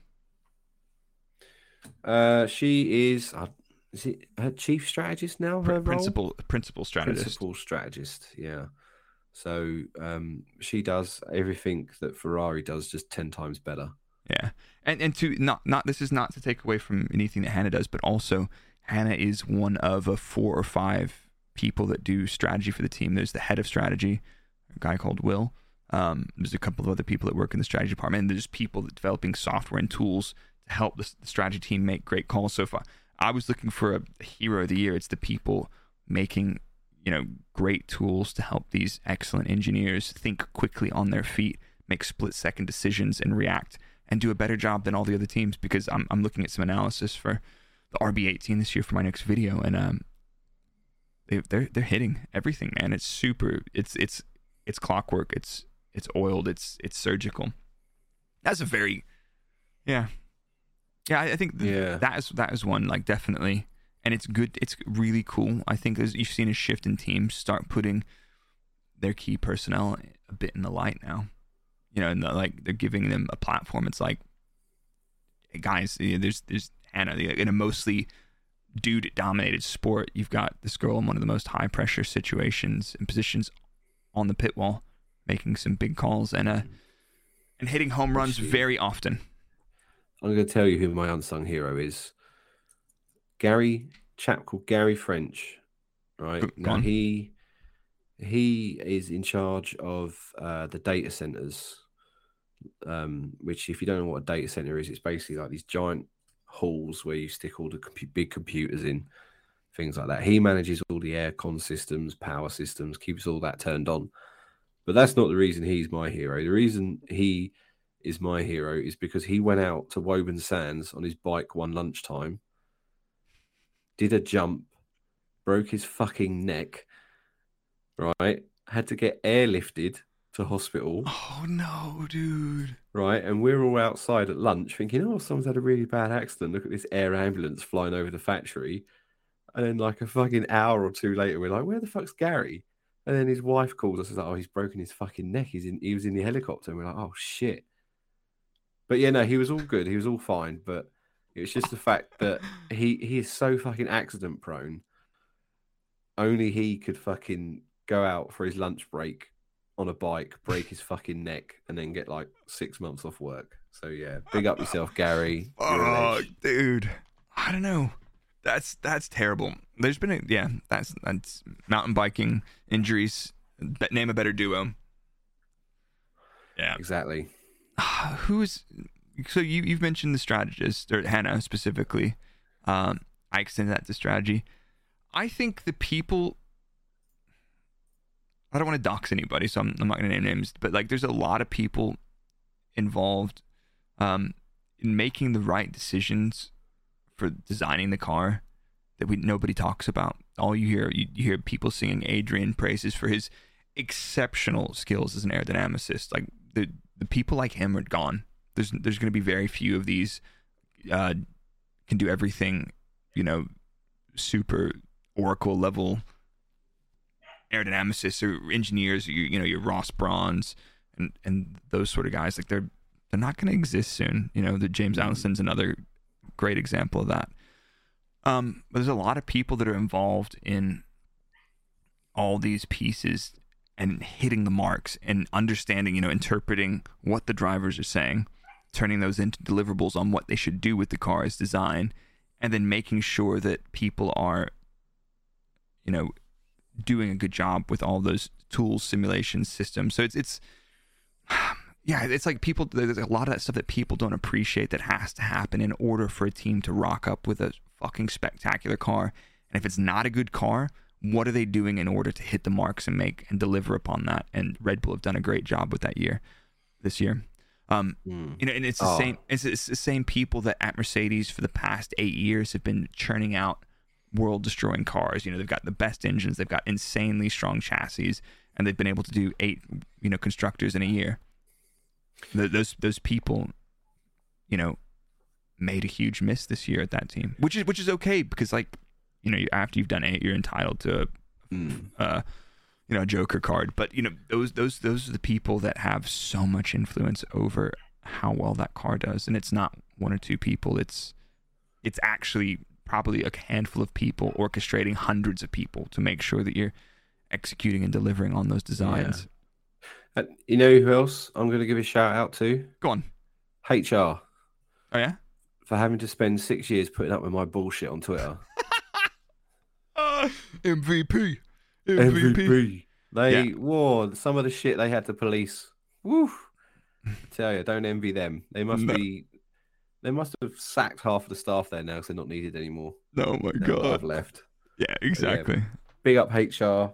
Uh, she is. Uh, is it her chief strategist now? Her principal role? principal strategist. Principal strategist. Yeah. So um, she does everything that Ferrari does, just ten times better. Yeah, and and to not not this is not to take away from anything that Hannah does, but also Hannah is one of a four or five people that do strategy for the team. There's the head of strategy, a guy called Will. Um, there's a couple of other people that work in the strategy department, and there's people that developing software and tools to help the, the strategy team make great calls. So far, I was looking for a, a hero of the year. It's the people making, you know, great tools to help these excellent engineers think quickly on their feet, make split-second decisions, and react, and do a better job than all the other teams. Because I'm I'm looking at some analysis for the R B eighteen this year for my next video, and um, they they're they're hitting everything, man. It's super. It's it's it's clockwork. It's it's oiled. It's it's surgical. That's a very, yeah, yeah. I, I think th- Yeah. that is that is one, like, definitely, and it's good. It's really cool. I think as you've seen a shift in teams start putting their key personnel a bit in the light now. You know, and the, like they're giving them a platform. It's like, hey, guys, you know, there's there's Hannah in a mostly dude-dominated sport. You've got this girl in one of the most high-pressure situations and positions on the pit wall, making some big calls and uh and hitting home runs Actually, very often. I'm going to tell you who my unsung hero is. Gary, chap called Gary French, right? Go Now on. he he is in charge of uh, the data centers, um, which, if you don't know what a data center is, it's basically like these giant halls where you stick all the compu- big computers in, things like that. He manages all the aircon systems, power systems, keeps all that turned on. But that's not the reason he's my hero. The reason he is my hero is because he went out to Woburn Sands on his bike one lunchtime, did a jump, broke his fucking neck, right? Had to get airlifted to hospital, Oh no, dude. right? And we're all outside at lunch thinking, oh, someone's had a really bad accident. Look at this air ambulance flying over the factory. And then, like, a fucking hour or two later, we're like, where the fuck's Gary? And then his wife calls us and is like, oh, he's broken his fucking neck. He's in, he was in the helicopter. And we're like, oh, shit. But yeah, no, he was all good. He was all fine. But it was just the fact that he, he is so fucking accident prone. Only he could fucking go out for his lunch break on a bike, break his fucking neck, and then get like six months off work. So yeah, big up yourself, Gary. You're a Oh, ledge. dude. I don't know. That's that's terrible. There's been a yeah. That's that's mountain biking injuries. Be- name a better duo. Yeah. Exactly. Who's so you you've mentioned the strategist, or Hannah specifically. Um, I extended that to strategy. I think the people. I don't want to dox anybody, so I'm, I'm not going to name names. But like, there's a lot of people involved um, in making the right decisions for designing the car that we nobody talks about. All you hear you, you hear people singing Adrian praises for his exceptional skills as an aerodynamicist. Like the the people like him are gone. There's there's going to be very few of these uh, can do everything, you know, super Oracle level aerodynamicists or engineers. You you know your Ross Brauns and and those sort of guys. Like they're they're not going to exist soon. You know, the James Allison's another great example of that. Um, but there's a lot of people that are involved in all these pieces and hitting the marks and understanding, you know, interpreting what the drivers are saying, turning those into deliverables on what they should do with the car's design, and then making sure that people are, you know, doing a good job with all those tools, simulations, systems. So it's, it's, yeah, it's like people, there's a lot of that stuff that people don't appreciate that has to happen in order for a team to rock up with a fucking spectacular car. And if it's not a good car, what are they doing in order to hit the marks and make and deliver upon that? And Red Bull have done a great job with that year, this year. Um, Mm. you know, and it's the Oh. same, it's, it's the same people that at Mercedes for the past eight years have been churning out world destroying cars. You know, they've got the best engines, they've got insanely strong chassis, and they've been able to do eight, you know, constructors in a year. The, those those people, you know, made a huge miss this year at that team, which is which is okay because, like, you know, after you've done eight, you're entitled to, Mm. uh, you know, a Joker card. But you know, those those those are the people that have so much influence over how well that car does, and it's not one or two people. It's it's actually probably a handful of people orchestrating hundreds of people to make sure that you're executing and delivering on those designs. Yeah. Uh, you know who else I'm going to give a shout out to? Go on. H R. Oh, yeah? For having to spend six years putting up with my bullshit on Twitter. uh, M V P. M V P. M V P. They, Yeah. whoa, some of the shit they had to police. Woo. I tell you, don't envy them. They must No. be, they must have sacked half of the staff there now because they're not needed anymore. Oh, my They've God. left. Yeah, exactly. Yeah, big up H R.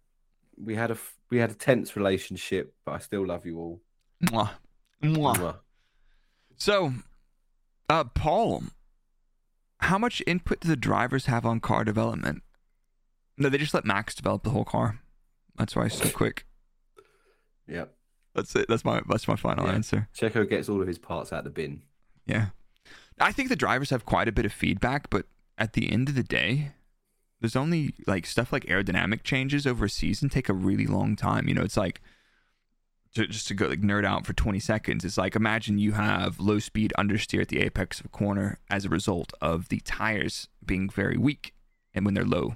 We had a we had a tense relationship, but I still love you all. Mwah. Mwah. Mwah. So, uh, Paul, how much input do the drivers have on car development? No, they just let Max develop the whole car. That's why it's so quick. Yep. That's it. That's my that's my final Yeah. answer. Checo gets all of his parts out the bin. Yeah. I think the drivers have quite a bit of feedback, but at the end of the day, there's only like stuff like aerodynamic changes over a season take a really long time. You know, it's like to, just to go like nerd out for twenty seconds. It's like imagine you have low speed understeer at the apex of a corner as a result of the tires being very weak and when they're low.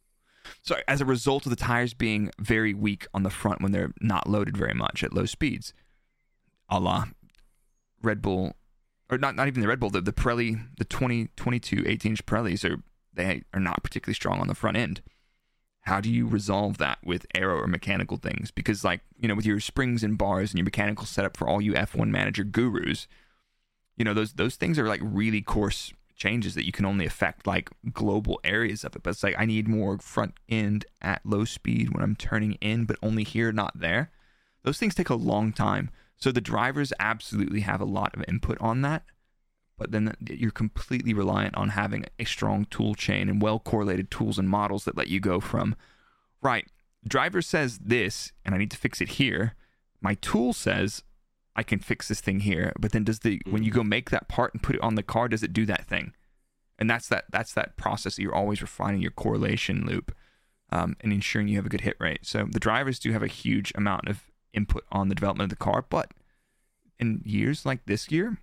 So as a result of the tires being very weak on the front when they're not loaded very much at low speeds, a la Red Bull, or not not even the Red Bull, the, the Pirelli, the twenty twenty-two eighteen-inch Pirellis are they are not particularly strong on the front end. How do you resolve that with aero or mechanical things? Because like, you know, with your springs and bars and your mechanical setup for all you F one manager gurus, you know, those those things are like really coarse changes that you can only affect like global areas of it. But it's like, I need more front end at low speed when I'm turning in, but only here, not there. Those things take a long time. So the drivers absolutely have a lot of input on that. But then you're completely reliant on having a strong tool chain and well-correlated tools and models that let you go from, right, driver says this, and I need to fix it here. My tool says I can fix this thing here. But then does the, when you go make that part and put it on the car, does it do that thing? And that's that that's that process that you're always refining your correlation loop um, and ensuring you have a good hit rate. So the drivers do have a huge amount of input on the development of the car. But in years like this year,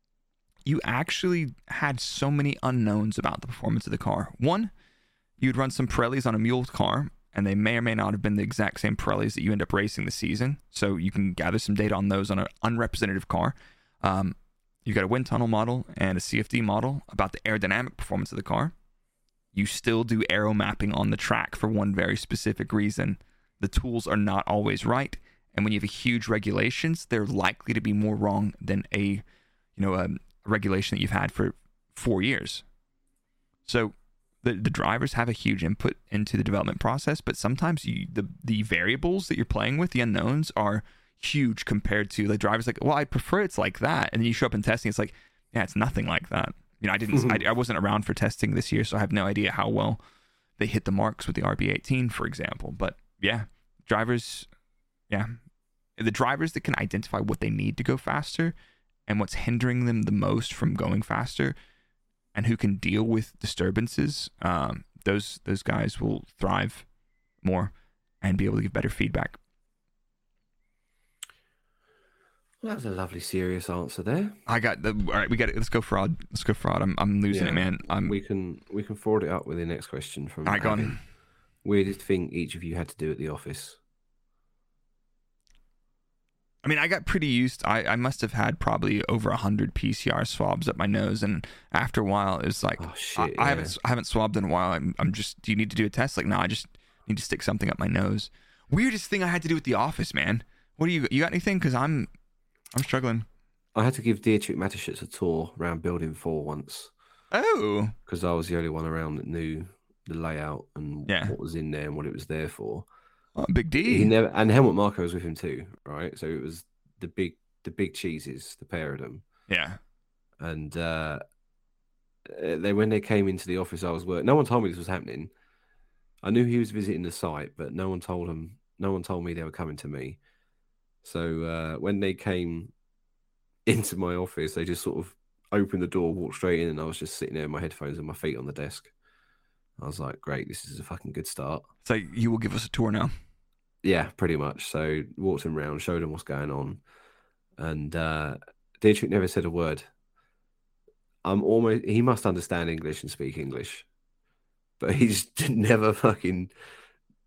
you actually had so many unknowns about the performance of the car. One, you'd run some Pirellis on a mule car, and they may or may not have been the exact same Pirellis that you end up racing this season. So you can gather some data on those on an unrepresentative car. Um, you've got a wind tunnel model and a C F D model about the aerodynamic performance of the car. You still do aero mapping on the track for one very specific reason. The tools are not always right, and when you have a huge regulations, they're likely to be more wrong than a, you know, a regulation that you've had for four years. So the the drivers have a huge input into the development process, but sometimes you, the the variables that you're playing with, the unknowns, are huge compared to the drivers. Like, well, I prefer it's like that, and then you show up in testing, it's like, yeah, it's nothing like that. You know, I didn't, I, I wasn't around for testing this year, so I have no idea how well they hit the marks with the R B eighteen, for example. But yeah, drivers, yeah, the drivers that can identify what they need to go faster and what's hindering them the most from going faster, and who can deal with disturbances, um, those those guys will thrive more and be able to give better feedback. Well, that was a lovely, serious answer there. I got the all right. We got it. Let's go fraud. Let's go fraud. I'm I'm losing Yeah, it, man. I'm. We can we can forward it up with the next question from. All right, go on. Avin. Weirdest thing each of you had to do at the office. I mean, I got pretty used. I, I must have had probably over a hundred P C R swabs up my nose, and after a while, it was like, Oh, shit, I, yeah. I haven't I haven't swabbed in a while. I'm I'm just. Do you need to do a test? Like, no, I just need to stick something up my nose. Weirdest thing I had to do at the office, man. What do you you got anything? Because I'm I'm struggling. I had to give Dietrich Mateschitz a tour around Building Four once Oh, because I was the only one around that knew the layout and Yeah. what was in there and what it was there for. oh Big He D. never and Helmut Marko was with him too, right? So it was the big the big cheeses, the pair of them. Yeah. And uh, they when they came into the office, I was working. No one told me this was happening. I knew he was visiting the site, but no one told him. No one told me they were coming to me. So uh, when they came into my office, they just sort of opened the door, walked straight in, and I was just sitting there with my headphones and my feet on the desk. I was like, "Great, this is a fucking good start." So you will give us a tour now. Yeah, pretty much. So walked him around, showed him what's going on, and uh, Dietrich never said a word. I'm almost. He must understand English and speak English, but he just never fucking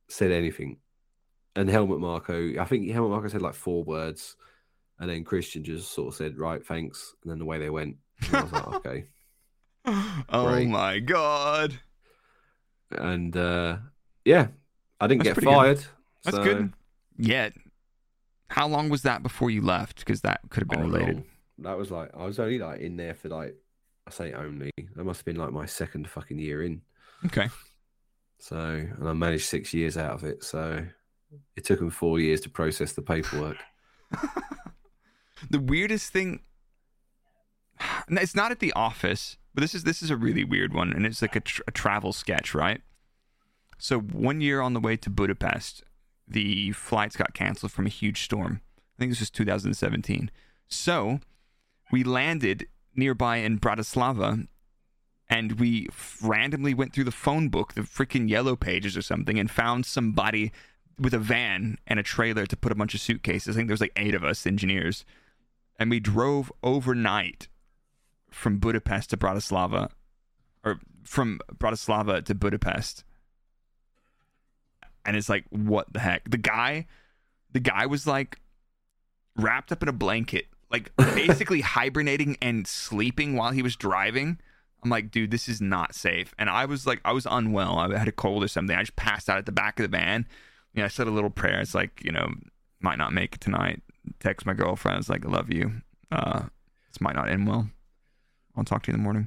said anything. And Helmut Marko, I think Helmut Marko said like four words. And then Christian just sort of said, right, thanks. And then the way they went, and I was like, okay. Oh, Great. my God. And uh, yeah, I didn't That's get pretty fired. good. That's so... good. Yeah. How long was that before you left? Because that could have been Oh, related. long. That was like, I was only like in there for like, I say only, that must have been like my second fucking year in. Okay. So, and I managed six years out of it. So it took them four years to process the paperwork. The weirdest thing, it's not at the office, but this is this is a really weird one, and it's like a, tr- a travel sketch, right? So one year on the way to Budapest, the flights got canceled from a huge storm. I think this was two thousand seventeen. So we landed nearby in Bratislava, and we f- randomly went through the phone book, the freaking yellow pages or something, and found somebody with a van and a trailer to put a bunch of suitcases. I think there was like eight of us engineers. And we drove overnight from Budapest to Bratislava, or from Bratislava to Budapest. And it's like, what the heck? The guy, the guy was like wrapped up in a blanket, like basically hibernating and sleeping while he was driving. I'm like, dude, this is not safe. And I was like, I was unwell. I had a cold or something. I just passed out at the back of the van. You know, I said a little prayer. It's like, you know, might not make it tonight. Text my girlfriend. It's like, I love you. Uh, this might not end well. I'll talk to you in the morning.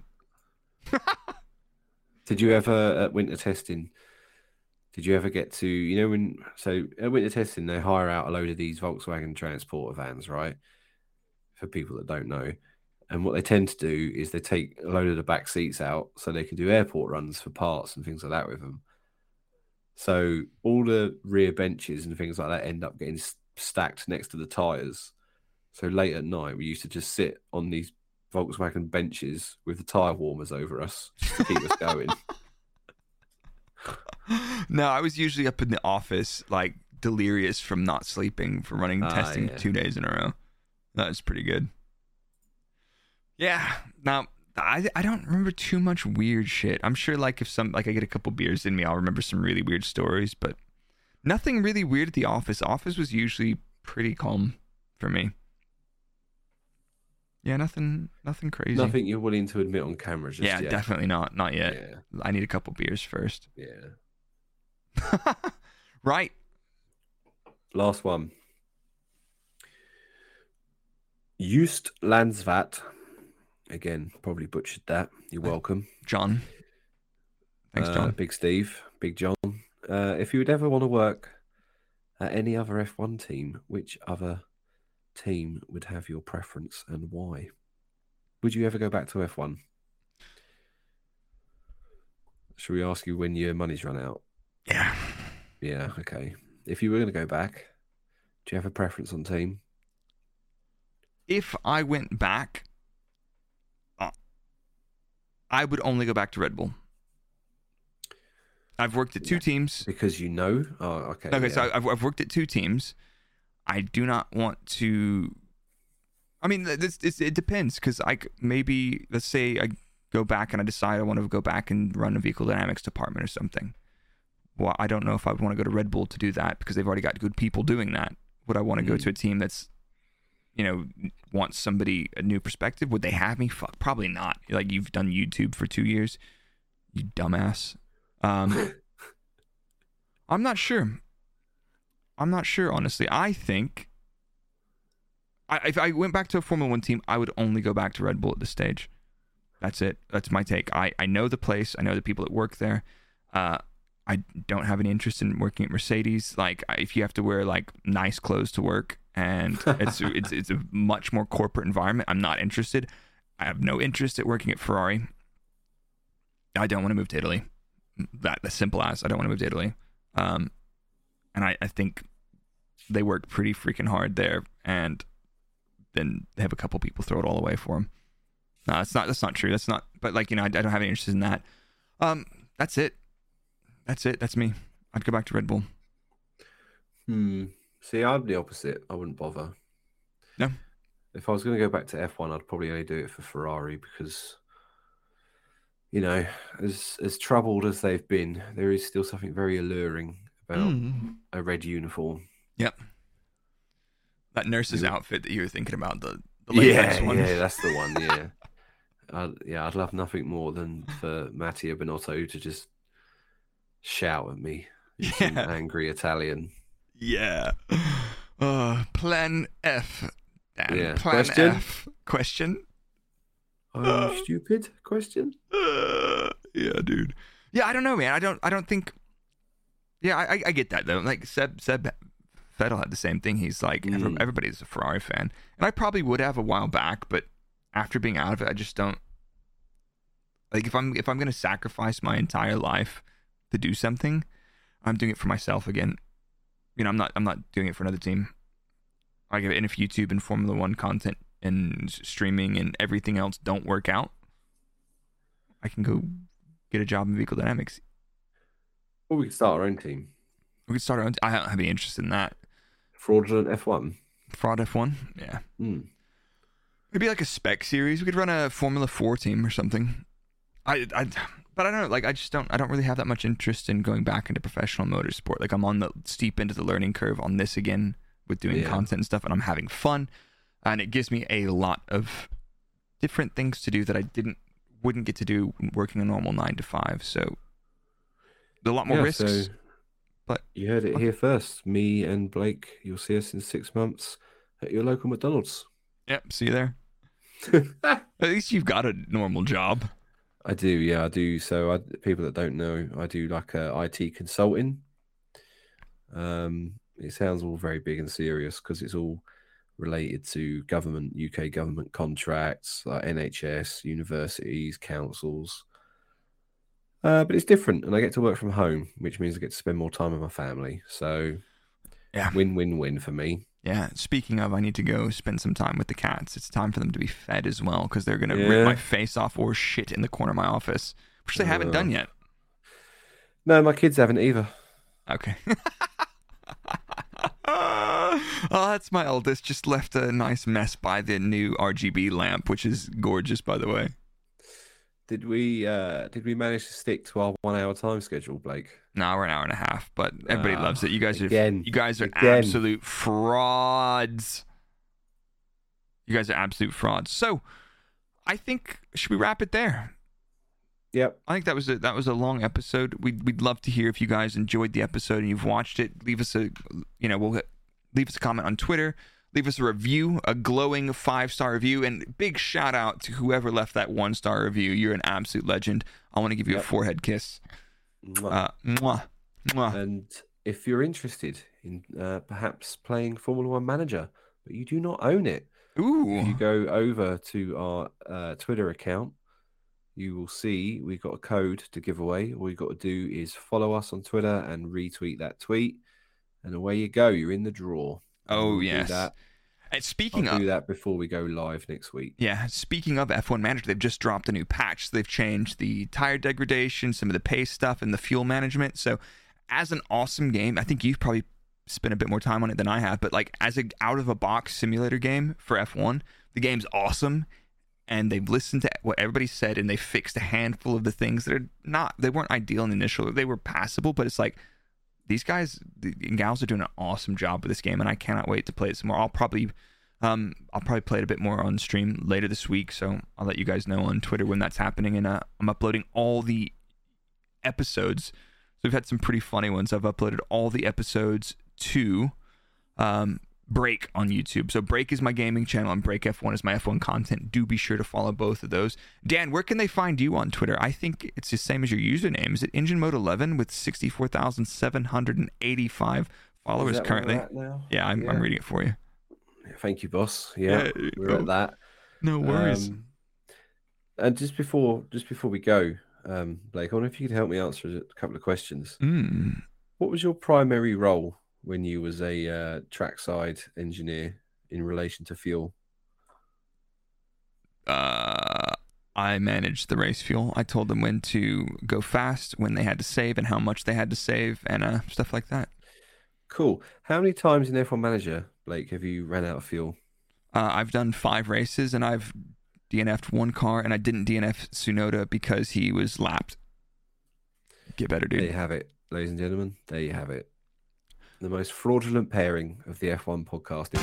Did you ever, at winter testing, did you ever get to, you know, when, so at winter testing, they hire out a load of these Volkswagen transporter vans, right? For people that don't know. And what they tend to do is they take a load of the back seats out so they can do airport runs for parts and things like that with them. So all the rear benches and things like that end up getting stacked next to the tyres. So late at night, we used to just sit on these Volkswagen benches with the tyre warmers over us just to keep us going. No, I was usually up in the office, like delirious from not sleeping, from running Ah, testing yeah. two days in a row. That was pretty good. Yeah. Now, I I don't remember too much weird shit. I'm sure, like, if some, like, I get a couple beers in me, I'll remember some really weird stories, but nothing really weird at the office. Office was usually pretty calm for me. Yeah, nothing nothing crazy. Nothing you're willing to admit on camera just yeah, yet. definitely not. Not yet. Yeah. I need a couple beers first. Yeah. Right. Last one. Just Landsvat. Again, probably butchered that. You're welcome. John. Thanks, Uh, John. Big Steve. Big John. Uh, if you would ever want to work at any other F one team, which other team would have your preference and why? Would you ever go back to F one? Should we ask you when your money's run out? Yeah. Yeah, okay. If you were going to go back, do you have a preference on team? If I went back, uh, I would only go back to Red Bull. I've worked at two Yeah. teams. Because you know? Oh, okay. Okay, yeah. so I've, I've worked at two teams. I do not want to. I mean, this, this, it depends, because I c- maybe, let's say I go back and I decide I want to go back and run a vehicle dynamics department or something. Well, I don't know if I would want to go to Red Bull to do that, because they've already got good people doing that. Would I want to go Mm. to a team that's, you know, wants somebody, a new perspective? Would they have me? Fuck, probably not. Like, you've done YouTube for two years, you dumbass. Um, I'm not sure. I'm not sure, honestly. I think I, if I went back to a Formula One team, I would only go back to Red Bull at this stage. That's it. That's my take. I, I know the place. I know the people that work there. Uh, I don't have any interest in working at Mercedes. Like, if you have to wear like nice clothes to work, and it's it's it's a much more corporate environment, I'm not interested. I have no interest at working at Ferrari. I don't want to move to Italy. That that's simple as I don't want to move to Italy. Um, and I, I think they work pretty freaking hard there, and then they have a couple people throw it all away for them. No, that's not that's not true. That's not. But like, you know, I, I don't have any interest in that. Um, that's it. That's it. That's me. I'd go back to Red Bull. Hmm. See, I'm the opposite. I wouldn't bother. No. If I was going to go back to F one, I'd probably only do it for Ferrari because, you know, as as troubled as they've been, there is still something very alluring about Mm. a red uniform. Yep. That nurse's You- outfit that you were thinking about, the, the latex Yeah, one. yeah, that's the one. Yeah, I, yeah, I'd love nothing more than for Mattia Binotto to just shout at me in some Yeah. angry Italian. Yeah. Uh, plan F. Dan. Yeah. Plan Question? F. Question? Oh, stupid question. Uh, yeah, dude. Yeah, I don't know, man. I don't. I don't think. Yeah, I, I get that though. Like Seb, Seb Vettel had the same thing. He's like, every, Mm. everybody's a Ferrari fan, and I probably would have a while back, but after being out of it, I just don't. Like, if I'm if I'm gonna sacrifice my entire life to do something, I'm doing it for myself again. You know, I'm not. I'm not doing it for another team. Like, and if YouTube and Formula One content and streaming and everything else don't work out, I can go get a job in vehicle dynamics. Well, we could start our own team. We could start our own. I don't have any interest in that. Fraudulent F one. Fraud F one? Yeah. Hmm. It'd be like a spec series. We could run a Formula four team or something. I, I, but I don't know. Like, I just don't, I don't really have that much interest in going back into professional motorsport. Like, I'm on the steep end of the learning curve on this again with doing Yeah. content and stuff, and I'm having fun. And it gives me a lot of different things to do that I didn't, wouldn't get to do working a normal nine to five. So, a lot more Yeah, risks. so but you heard it here first. Me and Blake, you'll see us in six months at your local McDonald's. Yep. See you there. At least you've got a normal job. I do, yeah, I do. So, I, people that don't know, I do like a I T consulting. Um, it sounds all very big and serious because it's all related to government, U K government contracts, like N H S, universities, councils. Uh, but it's different, and I get to work from home, which means I get to spend more time with my family. So, Yeah. win, win, win for me. Yeah, speaking of, I need to go spend some time with the cats. It's time for them to be fed as well because they're going to Yeah. rip my face off or shit in the corner of my office, which they haven't Uh. done yet. No, my kids haven't either. Okay. Oh, that's my eldest. Just left a nice mess by the new R G B lamp, which is gorgeous, by the way. Did we uh did we manage to stick to our one hour time schedule, Blake? No, we're an hour and a half, but everybody Ah, loves it. You guys are again, you guys are again. absolute frauds. You guys are absolute frauds. So, I think should we wrap it there? Yep. I think that was a that was a long episode. We'd we'd love to hear if you guys enjoyed the episode and you've watched it. Leave us a you know we'll leave us a comment on Twitter. Leave us a review, a glowing five star review, and big shout out to whoever left that one star review. You're an absolute legend. I want to give you Yep. a forehead kiss. Mwah. Uh, mwah, mwah. And if you're interested in uh, perhaps playing Formula One Manager, but you do not own it, if you Ooh, go over to our uh, Twitter account, you will see we've got a code to give away. All you've got to do is follow us on Twitter and retweet that tweet, and away you go. You're in the draw. And oh we'll do yes. that. And I'll speaking of do that before we go live next week. Yeah, speaking of F one Manager, they've just dropped a new patch. They've changed the tire degradation, some of the pace stuff, and the fuel management. So, as an awesome game, I think you've probably spent a bit more time on it than I have, but like as an out-of-a-box simulator game for F one, the game's awesome, and they've listened to what everybody said, and they fixed a handful of the things that are not, they weren't ideal in the initial, they were passable, but it's like, these guys and gals are doing an awesome job with this game, and I cannot wait to play it some more. I'll probably... Um, I'll probably play it a bit more on stream later this week, so I'll let you guys know on Twitter when that's happening. And uh, I'm uploading all the episodes. So we've had some pretty funny ones. I've uploaded all the episodes to um, Break on YouTube. So Break is my gaming channel, and Break F one is my F one content. Do be sure to follow both of those. Dan, where can they find you on Twitter? I think it's the same as your username. Is it Engine Mode eleven with sixty-four thousand seven hundred eighty-five followers Is that where currently? we're at now? Yeah, I'm, Yeah. I'm reading it for you. Thank you, boss. Yeah, Yeah, we're oh, at that. No worries. Um, and just before, just before we go, um, Blake, I wonder if you could help me answer a couple of questions. Mm. What was your primary role when you was a uh, trackside engineer in relation to fuel? Uh, I managed the race fuel. I told them when to go fast, when they had to save, and how much they had to save, and uh, stuff like that. Cool. How many times in F one Manager, Blake, have you ran out of fuel? Uh, I've done five races, and I've D N F'd one car, and I didn't D N F Tsunoda because he was lapped. Get better, There you dude. have it, ladies and gentlemen. There you have it. the most fraudulent pairing of the F one podcasting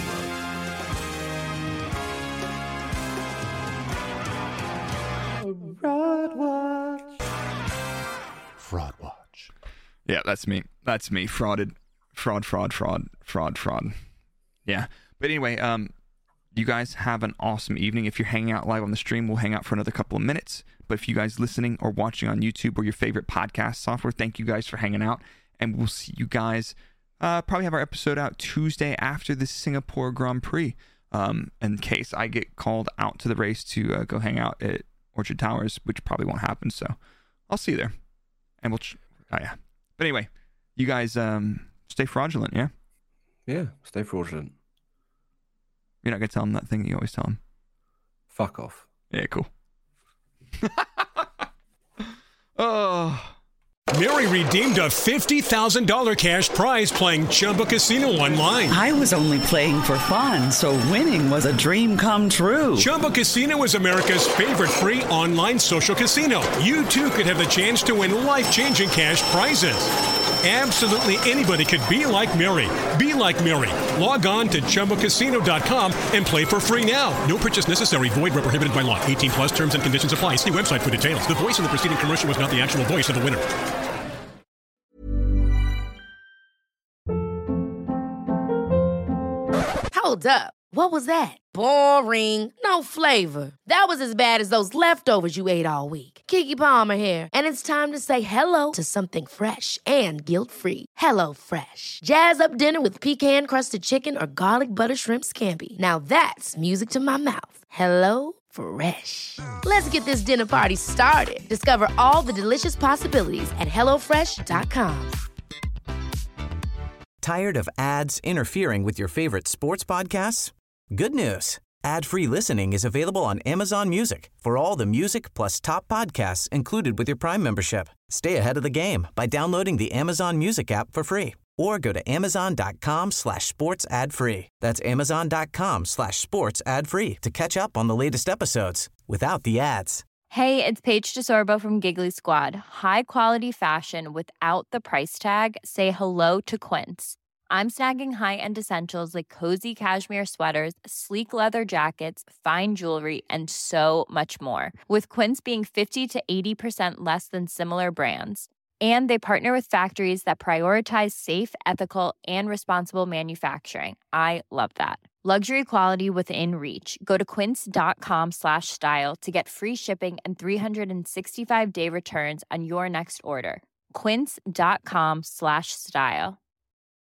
world. Fraud Watch. Fraud Watch. Yeah, that's me. That's me. Frauded. Fraud, fraud, fraud, fraud, fraud. Yeah. But anyway, um, you guys have an awesome evening. If you're hanging out live on the stream, we'll hang out for another couple of minutes. But if you guys listening or watching on YouTube or your favorite podcast software, thank you guys for hanging out. And we'll see you guys. Uh, probably have our episode out Tuesday after the Singapore Grand Prix. Um, in case I get called out to the race to uh, go hang out at Orchard Towers, which probably won't happen. So I'll see you there. And we'll, ch- oh yeah. But anyway, you guys um, stay fraudulent, yeah? Yeah, stay fraudulent. You're not going to tell them that thing that you always tell them? Fuck off. Yeah, cool. Oh. Mary redeemed a fifty thousand dollars cash prize playing Chumba Casino online. I was only playing for fun, so winning was a dream come true. Chumba Casino is America's favorite free online social casino. You, too, could have the chance to win life-changing cash prizes. Absolutely anybody could be like Mary. Be like Mary. Log on to Chumba Casino dot com and play for free now. No purchase necessary. Void where prohibited by law. eighteen plus terms and conditions apply. See website for details. The voice in the preceding commercial was not the actual voice of the winner. Hold up. What was that? Boring. No flavor. That was as bad as those leftovers you ate all week. Keke Palmer here, and it's time to say hello to something fresh and guilt-free. Hello Fresh. Jazz up dinner with pecan-crusted chicken or garlic butter shrimp scampi. Now that's music to my mouth. Hello Fresh. Let's get this dinner party started. Discover all the delicious possibilities at hello fresh dot com. Tired of ads interfering with your favorite sports podcasts? Good news. Ad-free listening is available on Amazon Music for all the music plus top podcasts included with your Prime membership. Stay ahead of the game by downloading the Amazon Music app for free or go to amazon.com slash sports ad free. That's amazon.com slash sports ad free to catch up on the latest episodes without the ads. Hey, it's Paige DeSorbo from Giggly Squad. High quality fashion without the price tag. Say hello to Quince. I'm snagging high-end essentials like cozy cashmere sweaters, sleek leather jackets, fine jewelry, and so much more. With Quince being fifty to eighty percent less than similar brands. And they partner with factories that prioritize safe, ethical, and responsible manufacturing. I love that. Luxury quality within reach. Go to quince.com slash style to get free shipping and three sixty-five day returns on your next order. Quince.com slash style.